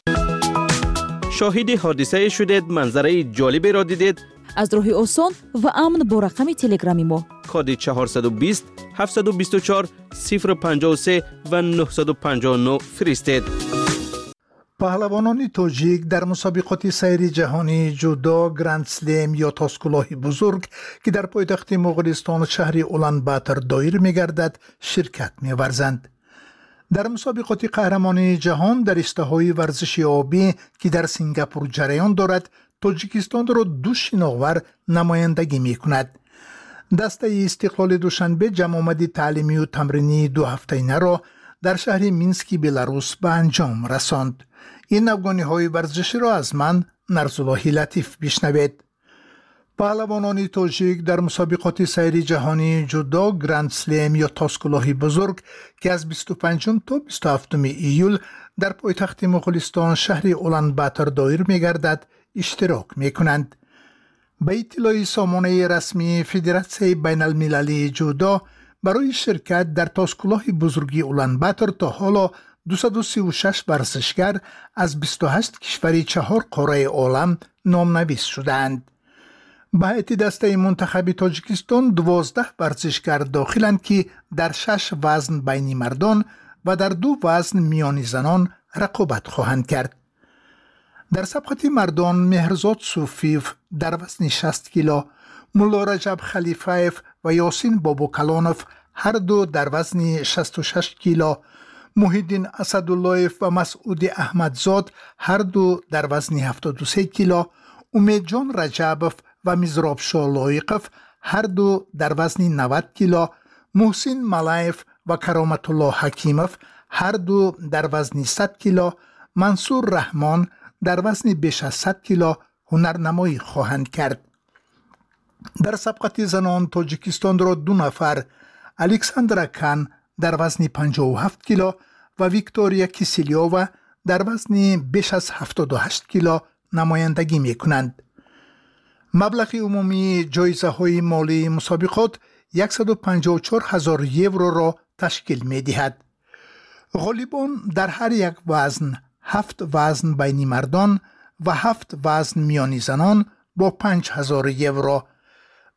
[SPEAKER 19] شاهد حادثه شدید، منظره جالبی را دیدید؟
[SPEAKER 20] از راه آسان و امن با رقم تلگرامی ما
[SPEAKER 19] کد چهارصد و بیست هفتصد و بیست و چهار صفر پنجاه و سه و نهصد و پنجاه و نه فرستید.
[SPEAKER 22] پهلوانان تاجیک در مسابقات سیری جهانی جودو گرند سلم یا تاسکلاه بزرگ که در پایتخت مغولستان شهر اولانباتر دایر می‌گردد شرکت می‌ورزند. در مسابقات قهرمانی جهان در رشته‌های ورزش آبی که در سنگاپور جریان دارد تاجیکستان را دو شناور نمایندگی می‌کند. دسته استقلال دوشنبه جمع آمد تعلیمی و تمرینی دو هفته‌ای را در شهر مینسک بلاروس به انجام رساند. این نوگانی‌های ورزشی را از من نرزالله لطیف بشنوید. پهلوانان تاجیک در مسابقات سیری جهانی جودو گرند سلم یا تاسکلاه بزرگ که از بیست و پنجم تا بیست و هفتم ایول در پایتخت مغولستان شهر اولانباتر دایر می‌گردد اشتراک می‌کنند. به اطلاع سامانه رسمی فدراسیون بین المللی جودو برای شرکت در تاسکلاه بزرگی اولانباتر تا حالا دویست و سی و شش ورزشگر از بیست و هشت کشور چهار قاره عالم نامنویس شدند. به هیئت دسته منتخب تاجیکستان دوازده ورزشگر داخلند که در شش وزن بین مردان و در دو وزن میان زنان رقابت خواهند کرد. در سبقت مردان مهرزاد صوفیف در وزن شصت کیلو، ملا رجب خلیفایف و یاسین بابوکلانف هر دو در وزن شصت و شش کیلو، محیدین اسداللهیف و مسعود احمدزاد هر دو در وزن هفتاد و سه کیلو، امید جان رجبف و مزراب شالایقف هر دو در وزن نود کیلو، محسن ملایف و کرامت الله حکیمف هر دو در وزن صد کیلو، منصور رحمان در وزن بیش از صد کیلو هنرنمایی خواهند کرد. در سبقت زنان تاجیکستان را دو نفر الکساندرا کان در وزن پنجاه و هفت کیلو و ویکتوریا کیسیلیووا در وزن بیش از هفتاد و هشت کیلو نمایندگی می کنند. مبلغ عمومی جایزه های مالی مسابقات صد و پنجاه و چهار هزار یورو را تشکیل می دهد. غالبان در هر یک وزن هفت وزن بین مردان و هفت وزن میانی زنان با پنج هزار یورو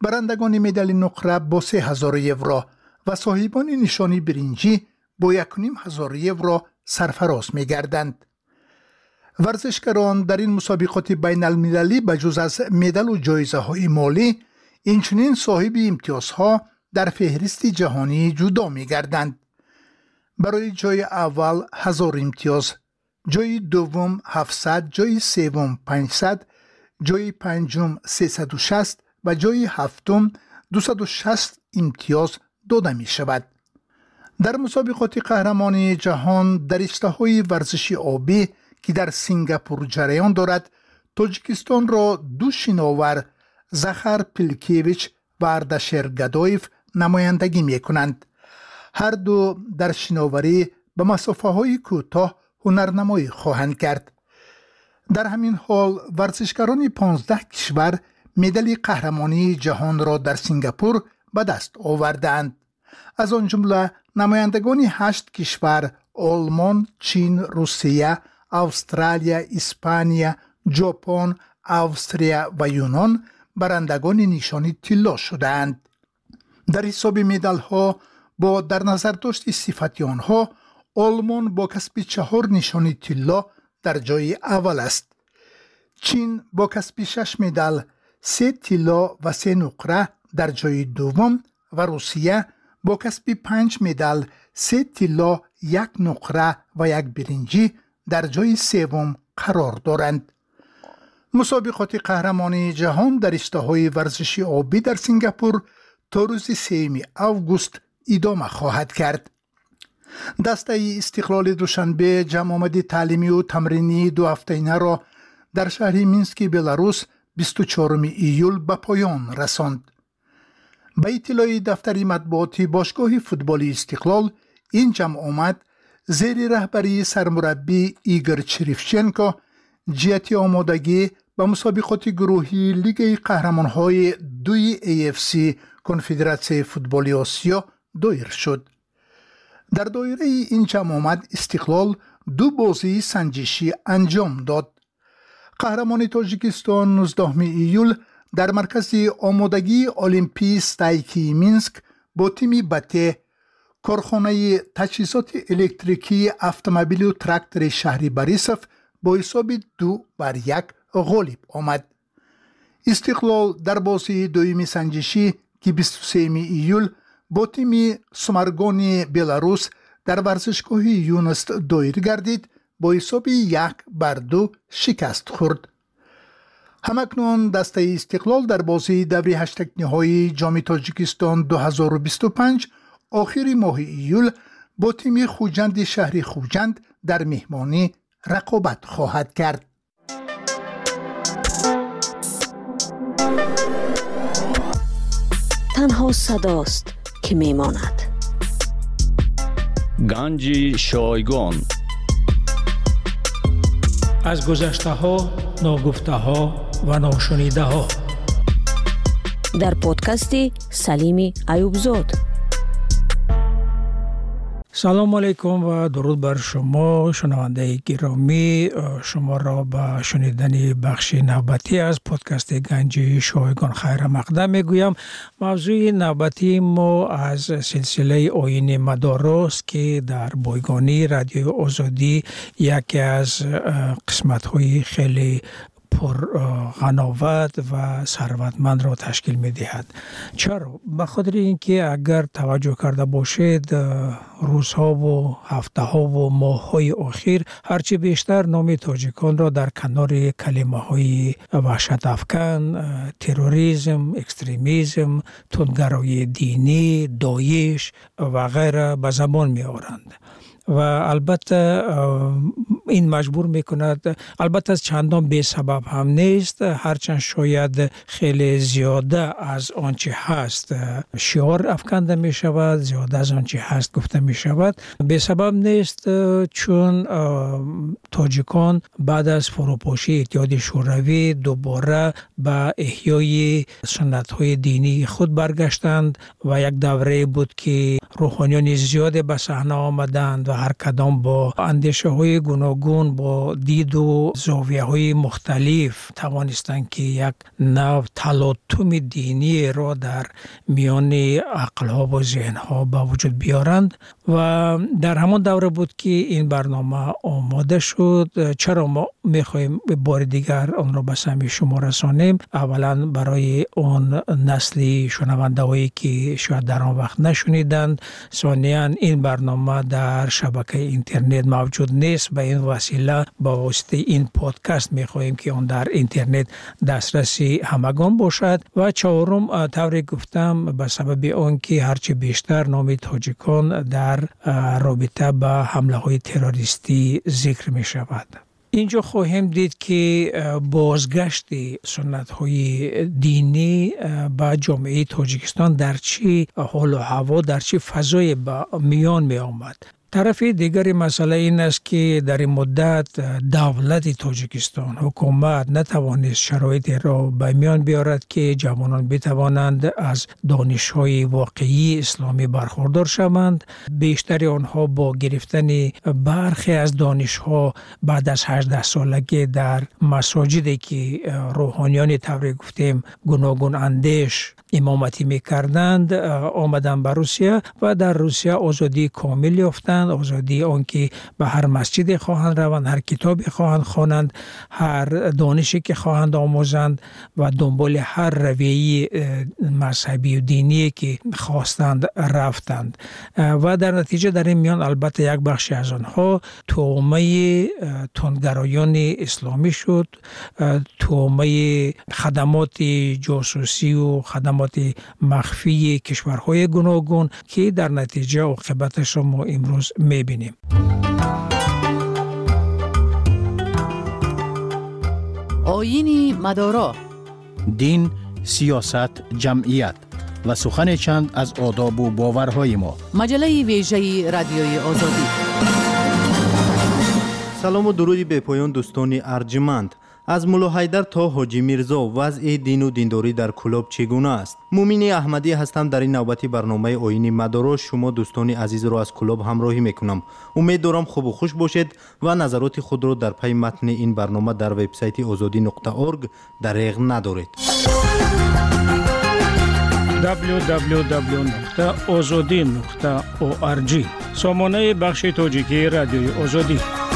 [SPEAKER 22] برندگان مدال نقره با سه هزار یورو و صاحبان نشانی برنجی با یک و نیم هزار یورو سرفراز می گردند. ورزشکاران در این مسابقات بین المللی بجز از مدال و جایزه های مالی اینچنین صاحب امتیازها در فهرست جهانی جدا می گردند. برای جای اول هزار امتیاز، جای دوم هفتصد، جای سوم پانصد، جای پنجم سیصد و شصت و جای هفتم دویست و شصت امتیاز داده می شود. در مسابقات قهرمانی جهان در رشته‌های ورزشی آبی که در سنگاپور جریان دارد، تاجیکستان را دو شناور زخر پیلکیویچ و اردشیر گدایف نمایندگی می کنند. هر دو در شناوری به مسافه های کوتاه هنرنمایی خواهند کرد. در همین حال ورزشکاران پانزده کشور مدال قهرمانی جهان را در سنگاپور به دست آوردند. از آن جمله نمایندگان هشت کشور آلمان، چین، روسیه، استرالیا، اسپانیا، ژاپن، استریا و یونان برندگان نشانی طلا شدند. در حساب مدال ها با در نظر داشت صفت آنها، آلمان با کسب چهار نشانی طلا در جای اول است. چین با کسب شش مدال، سه طلا و سه نقره در جای دوم و روسیه با کسب پنج مدال، سه طلا، یک نقره و یک برنجی در جای سوم قرار دارند. مسابقات قهرمانی جهان در رشته‌های ورزشی آبی در سنگاپور تا روز سوم آگوست ادامه خواهد کرد. دسته استقلال دوشنبه جمع آمد تعلیمی و تمرینی دو هفته‌انه را در شهر مینسک بلاروس بیست و چهارم ایول به پایان رساند. به اطلاع دفتر مطبوعاتی باشگاه فوتبال استقلال، این جمع آمد زیر رهبری سرمربی ایگور چریفچنکو جهت آمادگی به مسابقات گروهی لیگ قهرمان‌های دوی ای اف سی کنفدراسیون فوتبال آسیا دایر شد. در دایره این جمع آمد استقلال دو بازی سنجشی انجام داد. قهرمان تاجیکستان نوزدهم ایول در مرکز آمادگی المپی ستایکی مینسک با تیم بته کارخانه تجهیزات الکتریکی اتومبیل و تراکتور شهری بریسف با حساب دو بر یک غالب آمد. استقلال در بازی دومی سنجشی که بیست و سوم ایول با تیم سمرگان بلاروس در ورزشگاه یونست دایر گردید، با حساب یک بر دو شکست خورد. همکنون دسته استقلال در بازی دوره هشتگ نهایی جام تاجیکستان دو هزار و بیست و پنج آخر ماه ایول با تیم خوجند شهری خوجند در مهمانی رقابت خواهد کرد.
[SPEAKER 8] تنها صداست که میماند.
[SPEAKER 10] گنج شایگان
[SPEAKER 9] از گذشته ها، ناگفته ها و ناشنیده ها
[SPEAKER 8] در پادکستی سلیمی ایوبزاد.
[SPEAKER 9] سلام علیکم و درود بر شما شنونده گرامی. شما را به شنیدن بخش نوبتی از پادکست گنج شایگان خیر مقدم میگویم. موضوع نوبتی ما از سلسله آیین مدارس که در بایگانی رادیو آزادی یکی از قسمت های خیلی پر غناوت و ثروتمند را تشکیل می دهد. چرا؟ به خاطر اینکه اگر توجه کرده باشید روزها و هفته ها و ماه های اخیر هرچی بیشتر نام تاجیکان را در کنار کلمه های وحشت افکن، تروریسم، اکستریمیسم، تندگرایی دینی، داعش و غیره به زبان می آورند. و البته این مجبور میکند، البته از چندان بی سبب هم نیست، هرچند شاید خیلی زیاده از آنچه هست شعار افکنده می شود، زیاده از آنچه هست گفته می شود. بی سبب نیست، چون تاجیکان بعد از فروپاشی اتحاد شوروی دوباره به احیای سنت های دینی خود برگشتند و یک دوره بود که روحانیان زیاد به صحنه آمدند و هر کدام با اندیشه های گوناگون گوناگون با دید و زاویه های مختلف توانستند که یک نوع تلاطم دینی را در میان عقل ها و ذهن ها به وجود بیارند و در همان دوره بود که این برنامه آماده شد. چرا ما میخوایم بار دیگر آن را به سمع شما رسانیم؟ اولا برای اون نسلی شنونده هایی که شاید در آن وقت نشنیدند، ثانیاً این برنامه در شبکه اینترنت موجود نیست، به این وسیله با واسطه این پادکست میخواهیم که اون در اینترنت دسترسی همگان باشد و چهارم طوری گفتم به سبب اون که هرچی بیشتر نام تاجیکان در رابطه با حمله های تروریستی ذکر می شود. اینجا خواهیم دید که بازگشت سنت های دینی به جامعه تاجیکستان در چی حال و هوا، در چی فضای به میان می آمد. طرف دیگری مسئله این است که در این مدت دولت تاجیکستان، حکومت نتوانست شرایطی را به میان بیارد که جوانان بتوانند از دانش‌های واقعی اسلامی برخوردار شوند. بیشتر آنها با گرفتن برخی از دانش‌ها بعد از هجده سالگی در مساجدی که روحانیان طوری گفتیم گوناگون اندیش امامتی می‌کردند آمدن به روسیه و در روسیه آزادی کامل یافتند، آزادی آنکه به هر مسجد خواهند روند، هر کتابی خواهند خواندند، هر دانشی که خواهند آموزند و دنبال هر رویه مذهبی و دینی که خواستند رفتند و در نتیجه در این میان البته یک بخشی از آنها تومه تندگرایان اسلامی شد، تومه خدمات جاسوسی و خدمات مخفی کشورهای گوناگون که در نتیجه عاقبتش را ما امروز میبینیم.
[SPEAKER 3] آیین مدارا، دین، سیاست، جمعیت و سخن چند از آداب و باورهای ما. مجله ویژه رادیوی آزادی.
[SPEAKER 11] سلام و درودی به پایان دوستان ارجمند. از مولا حیدر تا حاجی میرزا وضع دین و دینداری در کلاب چگونه است؟ مومین احمدی هستم. در این نوبتی برنامه آیین مدارا شما دوستان عزیز را از کلاب همراهی میکنم. امید دارم خوب و خوش باشید و نظرات خود را در پی متن این برنامه در وبسایت آزادی نقطه اورگ دریغ ندارید.
[SPEAKER 9] دبلیو دبلیو دبلیو نقطه آزادی نقطه اورگ سامانه بخش تاجیکی رادیوی آزادی.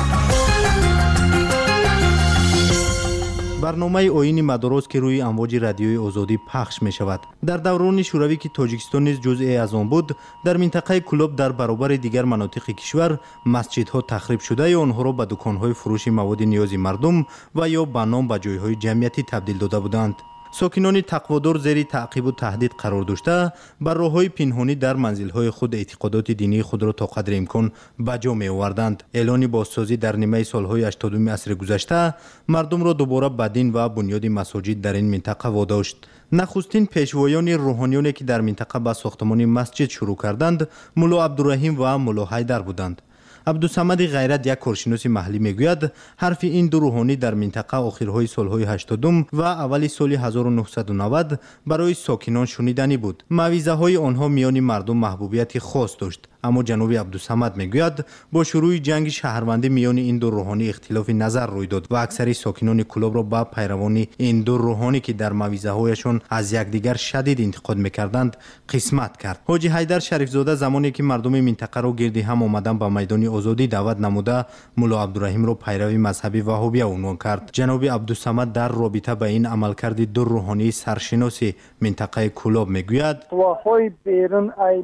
[SPEAKER 11] برنامه آیین مدارس که روی امواج رادیوی آزادی پخش می شود. در دوران شوروی که تاجیکستان نیز جزئی از آن بود، در منطقه کلاب در برابر دیگر مناطق کشور مسجدها تخریب شده یا آنها را به دکانهای فروش مواد نیاز مردم و یا به نام به جایهای جمعیتی تبدیل داده بودند. ساکنان تقوادار زیر تعقیب و تهدید قرار داشته بر راه‌های پنهانی در منزل‌های خود اعتقادات دینی خود را تا قدر امکان به جا می‌آوردند. اعلان بازسازی در نیمه سال‌های هشتادم عصر گذشته مردم را دوباره به دین و بنیاد مساجد در این منطقه واداشت. نخستین پیشوایان روحانیانی که در منطقه به ساختمان مسجد شروع کردند مولا عبدالرحیم و مولا حیدر بودند. عبدالصمد غیرت یک کارشناس محلی میگوید حرف این دو روحانی در منطقه آخرهای سالهای هشتادم و اول سال هزار و نهصد و نود برای ساکنان شنیدنی بود. موعظه های آنها میان مردم محبوبیت خاص داشت. اما جناب عبدالصمد میگوید با شروع جنگ شهروندی میان این دو روحانی اختلاف نظر روی داد و اکثر ساکنان کلاب را با پیروان این دو روحانی که در موعظه هایشان از یکدیگر شدید انتقاد میکردند قسمت کرد. حاجی حیدر شریف زاده زمانی که مردم منطقه را گرد هم آمدن به میدان آزادی دعوت نموده مولا عبدالرحیم را پیروی مذهبی وهابیه عنوان کرد. جناب عبدالصمد در رابطه با این عملکرد دو روحانی سرشناس منطقه کلاب میگوید
[SPEAKER 23] قواهای بیرون ای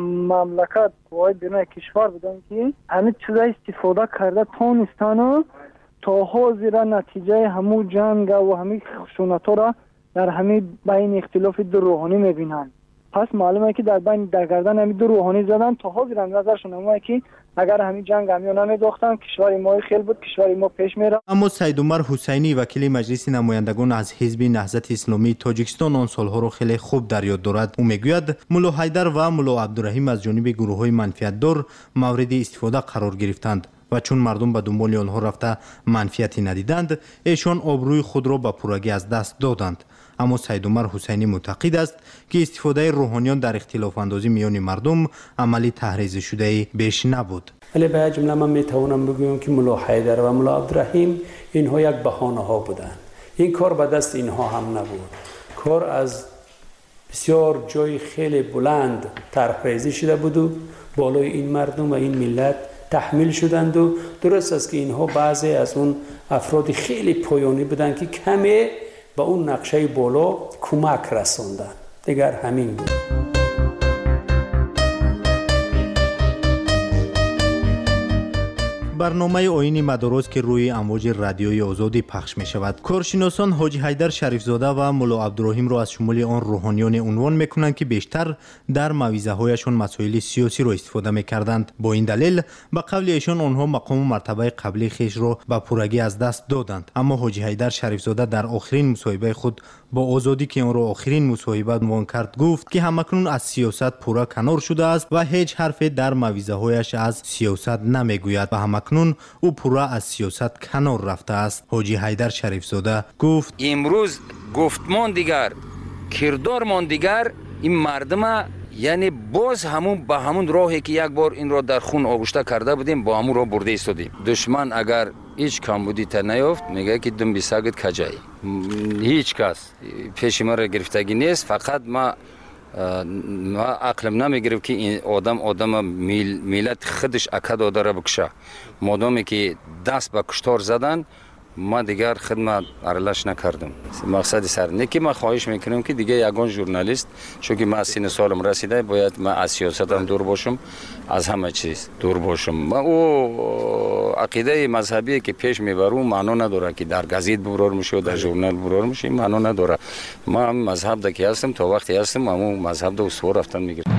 [SPEAKER 23] مملکت قوای بیرون کشور بودن که همه چیزای استفاده کرده تونستن تا حاضر نتیجه همو جنگ و همه خشونت‌ها را در همه بین اختلاف دو روحانی میبینن. پس معلومه که در بین در گردن همین دو روحانی زدن تا حاضر نظرشون همه که اگر همین جنگ همیو نمیداختن کشور ما خیلی بود، کشور ما پیش میره.
[SPEAKER 11] اما سید عمر حسینی وکیل مجلس نمایندگان از حزب نهضت اسلامی تاجیکستان آن سالها را خیلی خوب در یاد دارد. او میگوید مولا حیدر و مولا عبدالرحیم از جانب گروه‌های منفعت‌دار مورد استفاده قرار گرفتند و چون مردم به دنبال آنها رفته منفعتی ندیدند ایشان آبروی خود را به پورگی از دست دادند. اما سید عمر حسینی معتقد است که استفاده روحانیان در اختلاف اندازی میان مردم عملی تحریض شده بیش نبود.
[SPEAKER 1] ولی به جمله من میتوانم بگویم که ملا حیدر و ملا عبدالرحیم اینها یک بهانه ها بودند. این کار به دست اینها هم نبود. کار از بسیار جای خیلی بلند طرحریزی شده بود و بالای این مردم و این ملت تحمیل شدند و درست است که اینها بعضی از اون افراد خیلی پایانی بودند که کمی به اون نقشه بالا کمک رساندند. دیگر همین بود.
[SPEAKER 11] برنامه آیین مدارس که روی امواج رادیوی آزادی پخش می شود. کارشناسان حاجی حیدر شریفزاده و ملا عبدالرحیم را از شمول آن روحانیان عنوان می کنند که بیشتر در موعظه هایشان مسائل سیاسی را استفاده می کردند. با این دلیل به قول ایشان آنها مقام و مرتبه قبلی خیش را به پورگی از دست دادند. اما حاجی حیدر شریفزاده در آخرین مصاحبه خود با آزادی که آن را آخرین مصاحبه عنوان کرد گفت که همکنون از سیاست پورا کنار شده است و هیچ حرفی در موعظه هایش از سیاست نمی گوید و همکنون او پورا از سیاست کنار رفته است. حاجی حیدر شریفزاده گفت
[SPEAKER 13] امروز گفتمان دیگر، کردارمان دیگر، این مردم یعنی باز همون به همون راهی که یک بار این را در خون آغشته کرده بودیم با همون را برده ایستادیم. دشمن اگر هیچ کمبودی تا نیافت میگه که دم بیساگت کجایی. هیچ کس پیش ما را گرفتگی نیست. فقط ما ما عقلم نمیگرفت که این آدم آدم میل ملت خودش اکد داره بکشه. مادامی که دست به کشتار زدن ما دیگر خدمت ارلش نکردم. مقصد سر نیکی ما خواهش میکنم که دیگه یگان ژورنالیست، چون که ما سین سالم رسیده باید ما از سیاستم دور باشم، از همه چیز دور باشم. ما او عقیده مذهبی که پیش میبرم معنا نداره که در گزیت برار میشه و در ژورنال برار میشه، معنا نداره. ما مذهب دکی هستم تا وقتی هستم همون مذهب دو سوار رفتن میگیرم.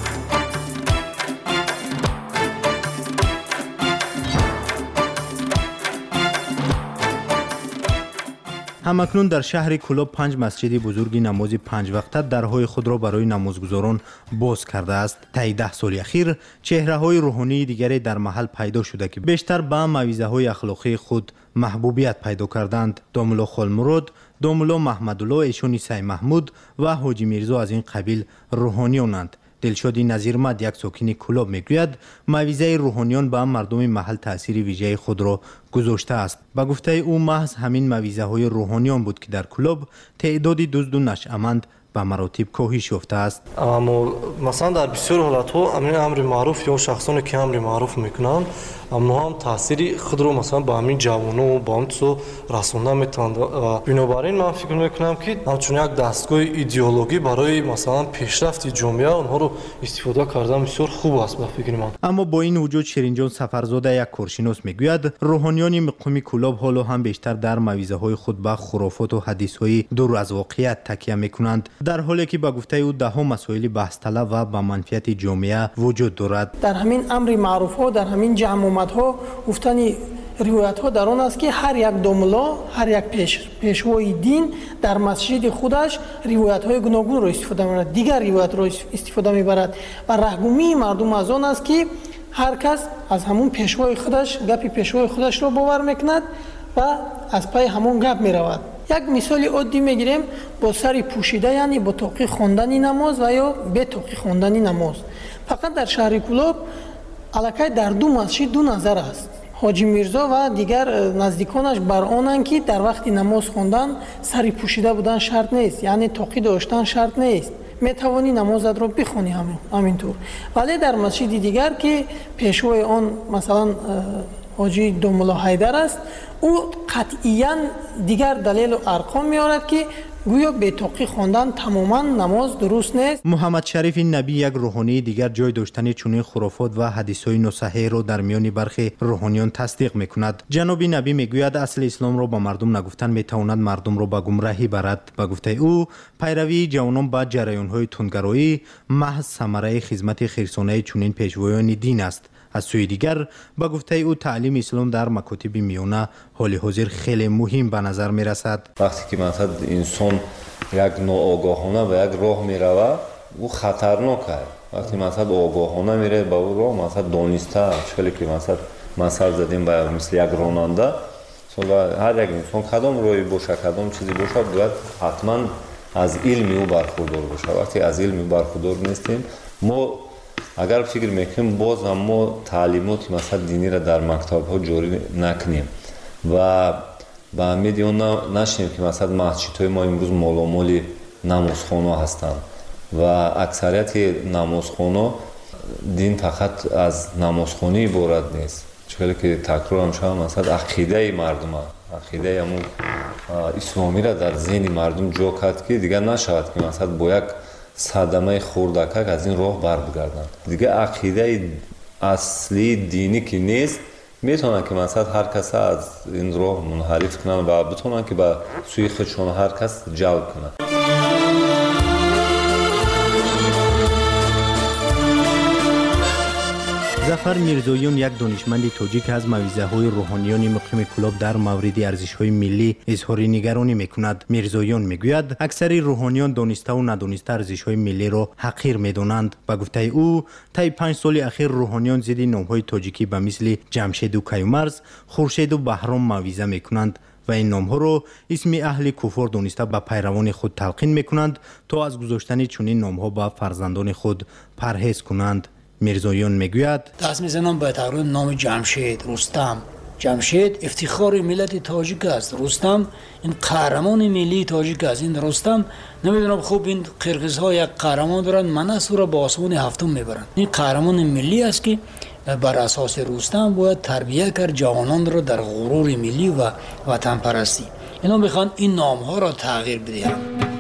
[SPEAKER 11] همکنون در شهر کلوب پنج مسجد بزرگ نماز پنج وقته درهای خود را برای نمازگزاران باز کرده است. طی ده سال اخیر چهره های روحانی دیگری در محل پیدا شده که بیشتر به موعظه های اخلاقی خود محبوبیت پیدا کردند. داملا خالمراد، داملا محمدالله ایشون عیسی محمود و حاجی میرزا از این قبیل روحانیانند. دلشادی نظیرمد یک ساکن کلوب میگوید موعظه روحانیان به مردم محل تأثیر ویژه خود را گذاشته است. با گفته او محض همین موعظه های روحانیان بود که در کلوب تعدادی دزد و نشأمند به مراتب کاهش یافته است.
[SPEAKER 15] اما مثلا در بسیار حالت ها امر امر معروف یا شخصانی که امر معروف میکنند اما هم تأثیری خود رو مثلا با همین جوانو و با همچو رسوندن میتوند و بنابراین من فکر میکنم که همچون یک دستگاه ایدئولوژی برای مثلا پیشرفت جامعه اونها رو استفاده کردن بسیار خوب است به فکر من.
[SPEAKER 11] اما با این وجود شیرینجان سفرزاده یک کارشناس میگوید روحانیان مقامی کلوب حالا هم بیشتر در موعظه های خود به خرافات و حدیث های دور از واقعیت تکیه میکنند، در حالی که با گفته او ده ها مسائل بحث طلب و با منفعت جامعه وجود دارد.
[SPEAKER 24] در همین امر معروف ها، در همین جمع ها گفتن روایت ها در آن است که هر یک داملا، هر یک پیش پیشوای دین در مسجد خودش روایت های گوناگون را استفاده می‌برد، دیگر روایت را استفاده می‌برد و رهگمی مردم از آن است که هر کس از همون پیشوای خودش گپی پیشوای خودش را باور میکند و از پای همون گپ میرود. یک مثال عادی میگیریم با سری پوشیده، یعنی با توقی خواندن نماز و یا به توقی خواندن نماز. فقط در شهر کلوب الکی در دو مسجد دو نظر است. حاجی میرزا و دیگر نزدیکانش بر آنند که در وقت نماز خواندن سری پوشیده بودن شرط نیست، یعنی توقی داشتن شرط نیست، میتوانی نمازت را بخوانی همین همینطور. ولی در مسجد دیگر که پیشوای آن مثلا حاجی داملا حیدر است، او قطعیاً دیگر دلیل و ارقام میارد که گویا به توقی خواندن تماما نماز درست نیست.
[SPEAKER 11] محمد شریف نبی یک روحانی دیگر جای داشتن چنین خرافات و حدیث‌های ناصحیح را در میان برخی روحانیان تصدیق میکند. جناب نبی میگوید اصل اسلام را با مردم نگفتن میتواند مردم را به گمراهی برد. با گفته او پیروی جوانان با جریان‌های تندگرایی محض ثمره خدمت خیرسانه چنین پیشوایان دین است. از سوی دیگر با گفته او تعلیم اسلام در مکاتب میانه حال حاضر خیلی مهم به نظر می رسد.
[SPEAKER 25] وقتی که مثلا انسان یک ناآگاهانه به یک راه می رود او خطرناک است. وقتی مثلا آگاهانه میره به او راه مثلا دانسته چالی که مثلا مثلا زدیم به مثل یک راننده هر یک انسان کدام راهی باشه کدام چیزی باشه باید حتما از علم او برخوردار باشه. وقتی از علم برخوردار نیستیم ما اگر فکر میکنیم باز هم ما تعلیمات مثلا دینی را در مکتب ها جاری نکنیم و به امید اون نشیم که مثلا مسجد های ما امروز مالامال نمازخانه هستند و اکثریت نمازخانه دین فقط از نمازخانه عبارت نیست، چون که تکرار هم شد مثلا عقیده مردم عقیده همون اسلامی را در ذهن مردم جا کرد که دیگه نشود که مثلا با یک صدمه خوردکک از این راه بر بگردند. دیگه عقیده اصلی دینی که نیست میتونن که مثلا هر کس از این راه منحرف کنن و بتونن که به سوی خودشون هر کس جلب کنن.
[SPEAKER 11] ظفر میرزویان یک دانشمند تاجیک از موعظه‌های روحانیان مقیم کلاب در مورد ارزش‌های ملی اظهار نگرانی می‌کند. میرزویان میگوید اکثر روحانیان دانسته و ندانسته ارزش‌های ملی را حقیر می‌دانند. به گفته او طی پنج سال اخیر روحانیان ضد نام‌های تاجیکی به مثل جمشید و کیومرز، خورشید و بهرام موعظه می‌کنند و این نام‌ها را اسم اهل کفر دانسته به پیروان خود تلقین می‌کنند تا از گذاشتن چنین نام‌ها به فرزندان خود پرهیز کنند. میرزویان میگوید
[SPEAKER 6] دست میزنم به تقریبا نام جمشید، رستم. جمشید افتخار ملت تاجیک است. رستم این قهرمان ملی تاجیک است. این رستم نمیدونم خوب این قرقیزها یک قهرمان دارن، منصور را با آسمان هفتم میبرن. این قهرمان ملی است که بر اساس رستم باید تربیت کرد جوانان را در غرور ملی و وطن پرستی. اینا میخوان این نام ها را تغییر بدهند.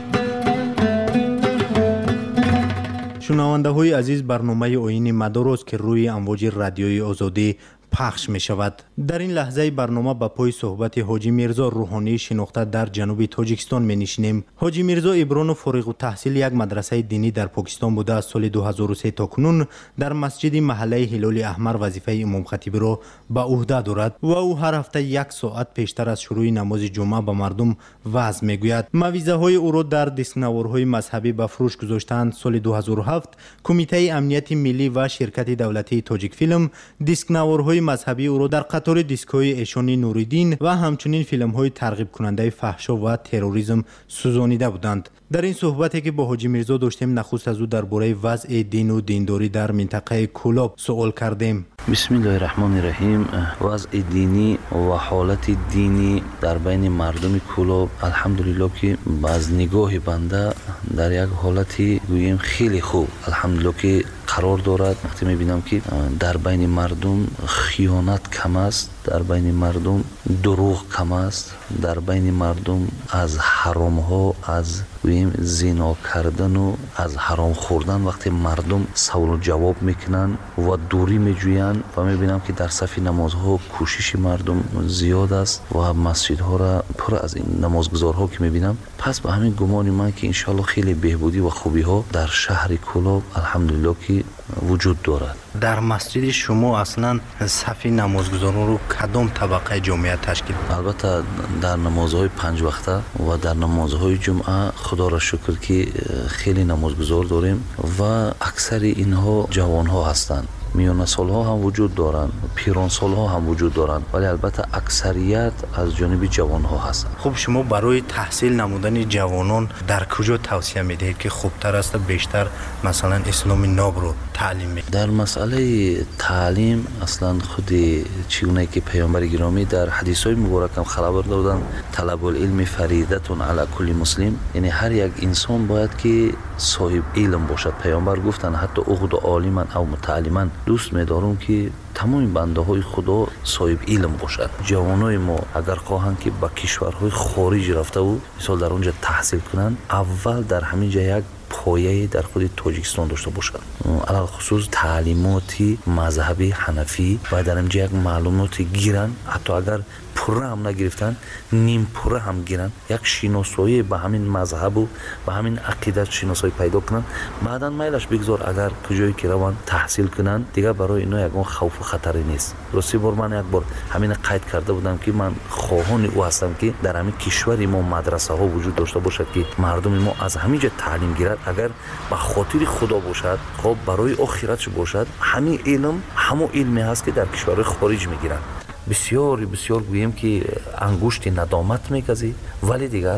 [SPEAKER 11] شنونده های عزیز، برنامه آیین مدارست که روی امواج رادیوی آزادی پخش می شود. در این لحظه برنامه با پای صحبت حاجی میرزا روحانی شناخته در جنوب تاجیکستان می نشینیم. حاجی میرزا ابران فارغ التحصیل یک مدرسه دینی در پاکستان بوده از سال دو هزار و سه تا کنون در مسجد محله هلال احمر وظیفه امام خطیب را به عهده دارد و او هر هفته یک ساعت پیشتر از شروع نماز جمعه به مردم وعظ می گوید. موعظه های او را در دیسکنوارهای مذهبی به فروش گذاشتند. سال دو هزار و هفت کمیته امنیت ملی و شرکت دولتی تاجیک فیلم دیسکنوارهای مذهبی او را در قطار دیسکوی ایشانی نوریدین و همچنین فیلم های ترغیب کننده فحشا و تروریسم سوزانیده بودند. در این صحبتی که با حاجی میرزا داشتیم نخست از او درباره وضع دین و دینداری در منطقه کولاب سوال کردیم.
[SPEAKER 7] بسم الله الرحمن الرحیم. وضع دینی و حالت دینی در بین مردم کولاب الحمدلله که از نگاه بنده در یک حالتی گوییم خیلی خوب الحمدلله که قرار دارد. وقتی میبینم که در بین مردم خیانت کم است، در بین مردم دروغ کم است، در بین مردم از حرام ها، از گوییم زنا کردن و از حرام خوردن وقتی مردم سوال و جواب میکنن و دوری میجوین و میبینم که در صف نمازها کوشش مردم زیاد است و مسجدها را پر از این نمازگزارها که میبینم. پس به همین گمان من که انشالله خیلی بهبودی و خوبی ها در شهر کولاب الحمدلله که وجود دارد.
[SPEAKER 11] در مسجد شما اصلا صف نمازگزاران رو کدام طبقه جامعه تشکیل؟
[SPEAKER 7] البته در نمازهای پنج وقته و در نمازهای جمعه خدا را شکر که خیلی نمازگزار داریم و اکثر اینها جوان ها هستند. میان سال ها هم وجود دارند، پیران سال ها هم وجود دارند، ولی البته اکثریت از جانب جوان ها هستند.
[SPEAKER 11] خب شما برای تحصیل نمودن جوانان در کجا توصیه میدهید که خوبتر است بیشتر مثلا اسلام ناب رو تعلیم میدهید؟
[SPEAKER 7] در مسئله تعلیم اصلا خود چگونه که پیامبر گرامی در حدیث های مبارک هم خبر دادن طلب العلم فریضه علی کل مسلم، یعنی هر یک انسان باید که صاحب علم باشد. پیامبر گفتن حتی اغد عالما او متعلما، دوست می‌دارم که تمام بنده های خدا صاحب علم باشد. جوانای ما اگر خواهند که به کشورهای خارج رفته و مثال در اونجا تحصیل کنند، اول در همین جا یک پایه در خود تاجیکستان داشته باشند، علل خصوص تعلیماتی مذهبی حنفی و در اینجا یک معلوماتی گیرن، حتی اگر پره هم نگرفتن نیم پره هم گیرن، یک شناسایی به همین مذهب و به همین عقیدت شناسایی پیدا کنن. بعداً میلش بگذار اگر کجایی که روان تحصیل کنن دیگه برای اینا یگان خوف و خطری نیست. راستی بار من یک بار همین قید کرده بودم که من خواهان او هستم که در همین کشور ما مدرسه ها وجود داشته باشد که مردم ما از همینجا تعلیم گیرد، اگر به خاطر خدا باشد، خب برای آخرتش باشد. همین علم همون علمی هست که در کشورهای خارج میگیرن. بسیار بسیار گویم که انگشت ندامت میگزی، ولی دیگر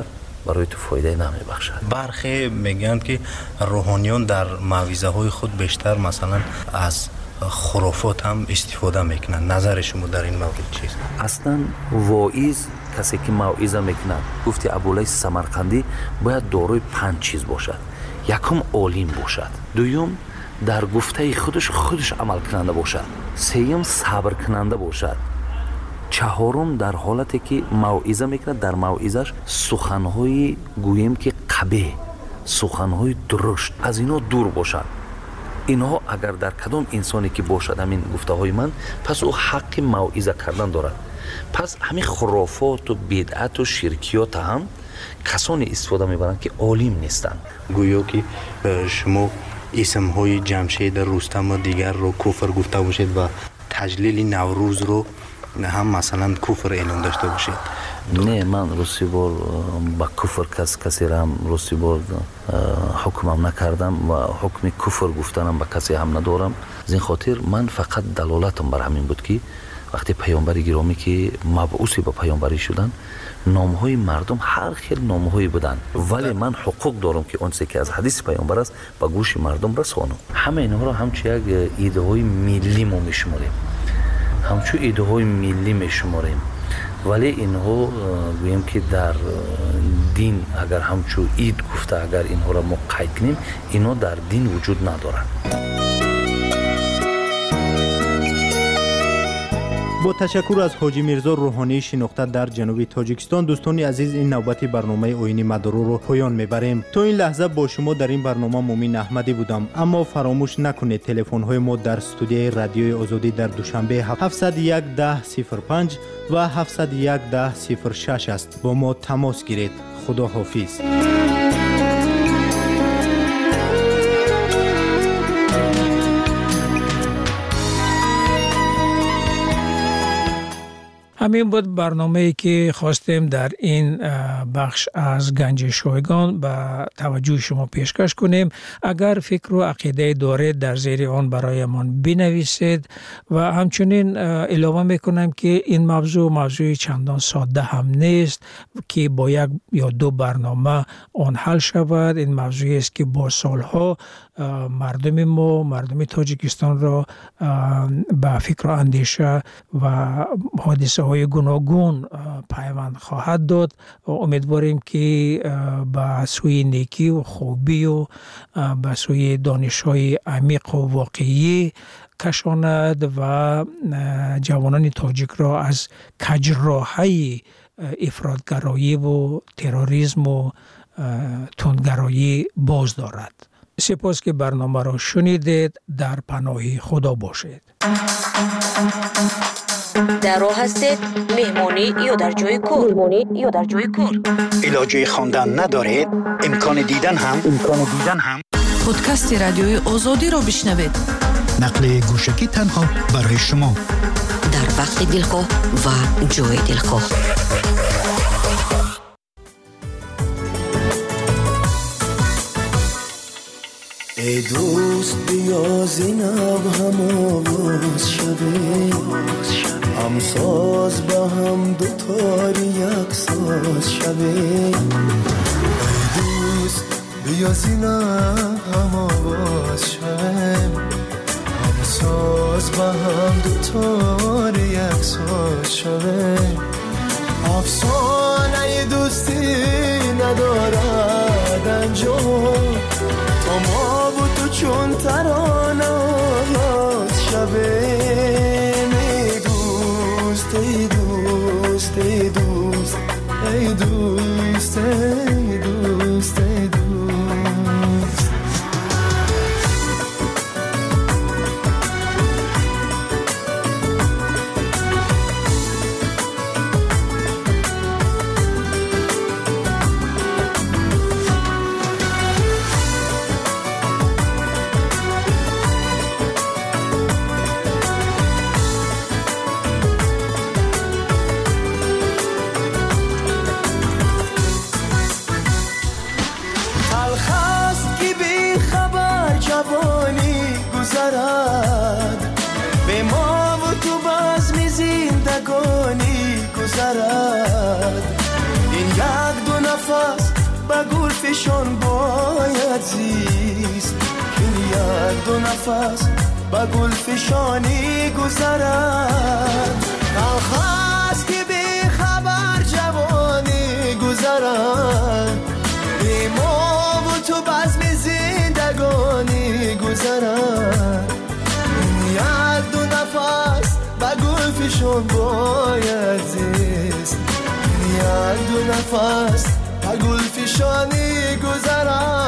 [SPEAKER 7] برای تو فایده نمیبخشد.
[SPEAKER 11] برخی میگن که روحانیون در موعظه های خود بیشتر مثلا از خرافات هم استفاده میکنن. نظر شما در این مورد چیست؟
[SPEAKER 7] اصلا واعظ کسی که موعظه میکنه، گفتی ابولیث سمرقندی، باید دارای پنج چیز باشد. یکم عالم باشد، دوم در گفته خودش خودش عمل کننده باشد، سوم صبر کننده باشد، چهارم در حالتی که موعظه میکنه در موعظش سخنهای گوییم که قبیح، سخنهای درشت از اینا دور باشد. اینها اگر در کدام انسانی که باشد همین گفته های من، پس او حق موعظه کردن دارد. پس همین خرافات و بدعت و شرکیات هم کسانی استفاده میبرند که عالم نیستند.
[SPEAKER 11] گویا که شما اسم های جمشید، رستم و دیگر رو کفر گفته باشید و تجلیل نوروز رو هم مثلا کفر اعلام داشته باشید.
[SPEAKER 7] نه، من روسی بار با کفر کس کسی را هم روسی بار حکمم نکردم و حکم کفر گفتنم با کسی هم ندارم. از این خاطر من فقط دلالتم بر همین بود که وقتی پیامبر گرامی که مبعوث به پیامبری شدن، نامهای مردم هر خیل نامهایی بودن، ولی من حقوق دارم که اونچه که از حدیث پیامبر است به گوش مردم رسانم. همه اینها را همچون یک ایده های ملی ما میشماریم، همچون ایده های ملی میشماریم، ولی اینها گویم که در دین اگر همچون اید گفته اگر اینها را ما قید کنیم، اینها در دین وجود ندارند.
[SPEAKER 11] با تشکر از حاجی میرزا روحانی شناخته در جنوب تاجیکستان، دوستان عزیز این نوبت برنامه آیین مدارو رو پایان میبریم. تا این لحظه با شما در این برنامه مومن احمدی بودم، اما فراموش نکنید تلفن های ما در استودیوی رادیوی آزادی در دوشنبه هفتصد و یک ده صفر پنج و هفتصد و یک ده صفر شش است. با ما تماس گیرید. خدا حافظ.
[SPEAKER 9] همین بود برنامه‌ای که خواستیم در این بخش از گنج شایگان به توجه شما پیشکش کنیم. اگر فکر و عقیده دارید در زیر آن برایمان بنویسید و همچنین علاوه میکنم که این موضوع موضوع چندان ساده هم نیست که با یک یا دو برنامه آن حل شود. این موضوعی است که با سالها مردم ما، مردم تاجیکستان را به فکر و اندیشه و حادثه های گوناگون پیوند خواهد داد و امیدواریم که به سوی نیکی و خوبی و به سوی دانش های عمیق و واقعی کشاند و جوانان تاجیک را از کجراهی افراطگرایی و تروریسم و تندگرایی باز دارد. سپاس که برنامه را شنیدید. در پناه خدا باشید.
[SPEAKER 8] در راه هستید، مهمانی یا در جای کار، مهمانی یا در جای کار،
[SPEAKER 2] علاجه خواندن ندارید، امکان دیدن هم امکان دیدن هم
[SPEAKER 5] پادکست رادیوی آزادی را بشنوید.
[SPEAKER 2] نقل گوشکی تنها برای شما
[SPEAKER 8] در وقت دلخواه و جای دلخواه.
[SPEAKER 18] ای دوست بیا زینب هم آواز شوه، هم ساز با هم دوتاری یک ساز شوه. ای دوست بیا زینب هم آواز شوه، هم ساز با هم دوتاری یک ساز شوه. افسانه دوستی ندارد انجام، تو ما و تو چون ترانه آغاز شوه. ای دوست ای دوست ای دوست ای دوست ای دوست ای دوست.
[SPEAKER 4] به گل فشان باید زیست، این یک دو نفس به گل فشانی گذرد. خواست که بی خبر جوانی گذرد، بی ما و تو بزم زندگانی گذرد. یک دو نفس به گل فشان باید زیست، یک دو نفس به گل فشانی گذرد.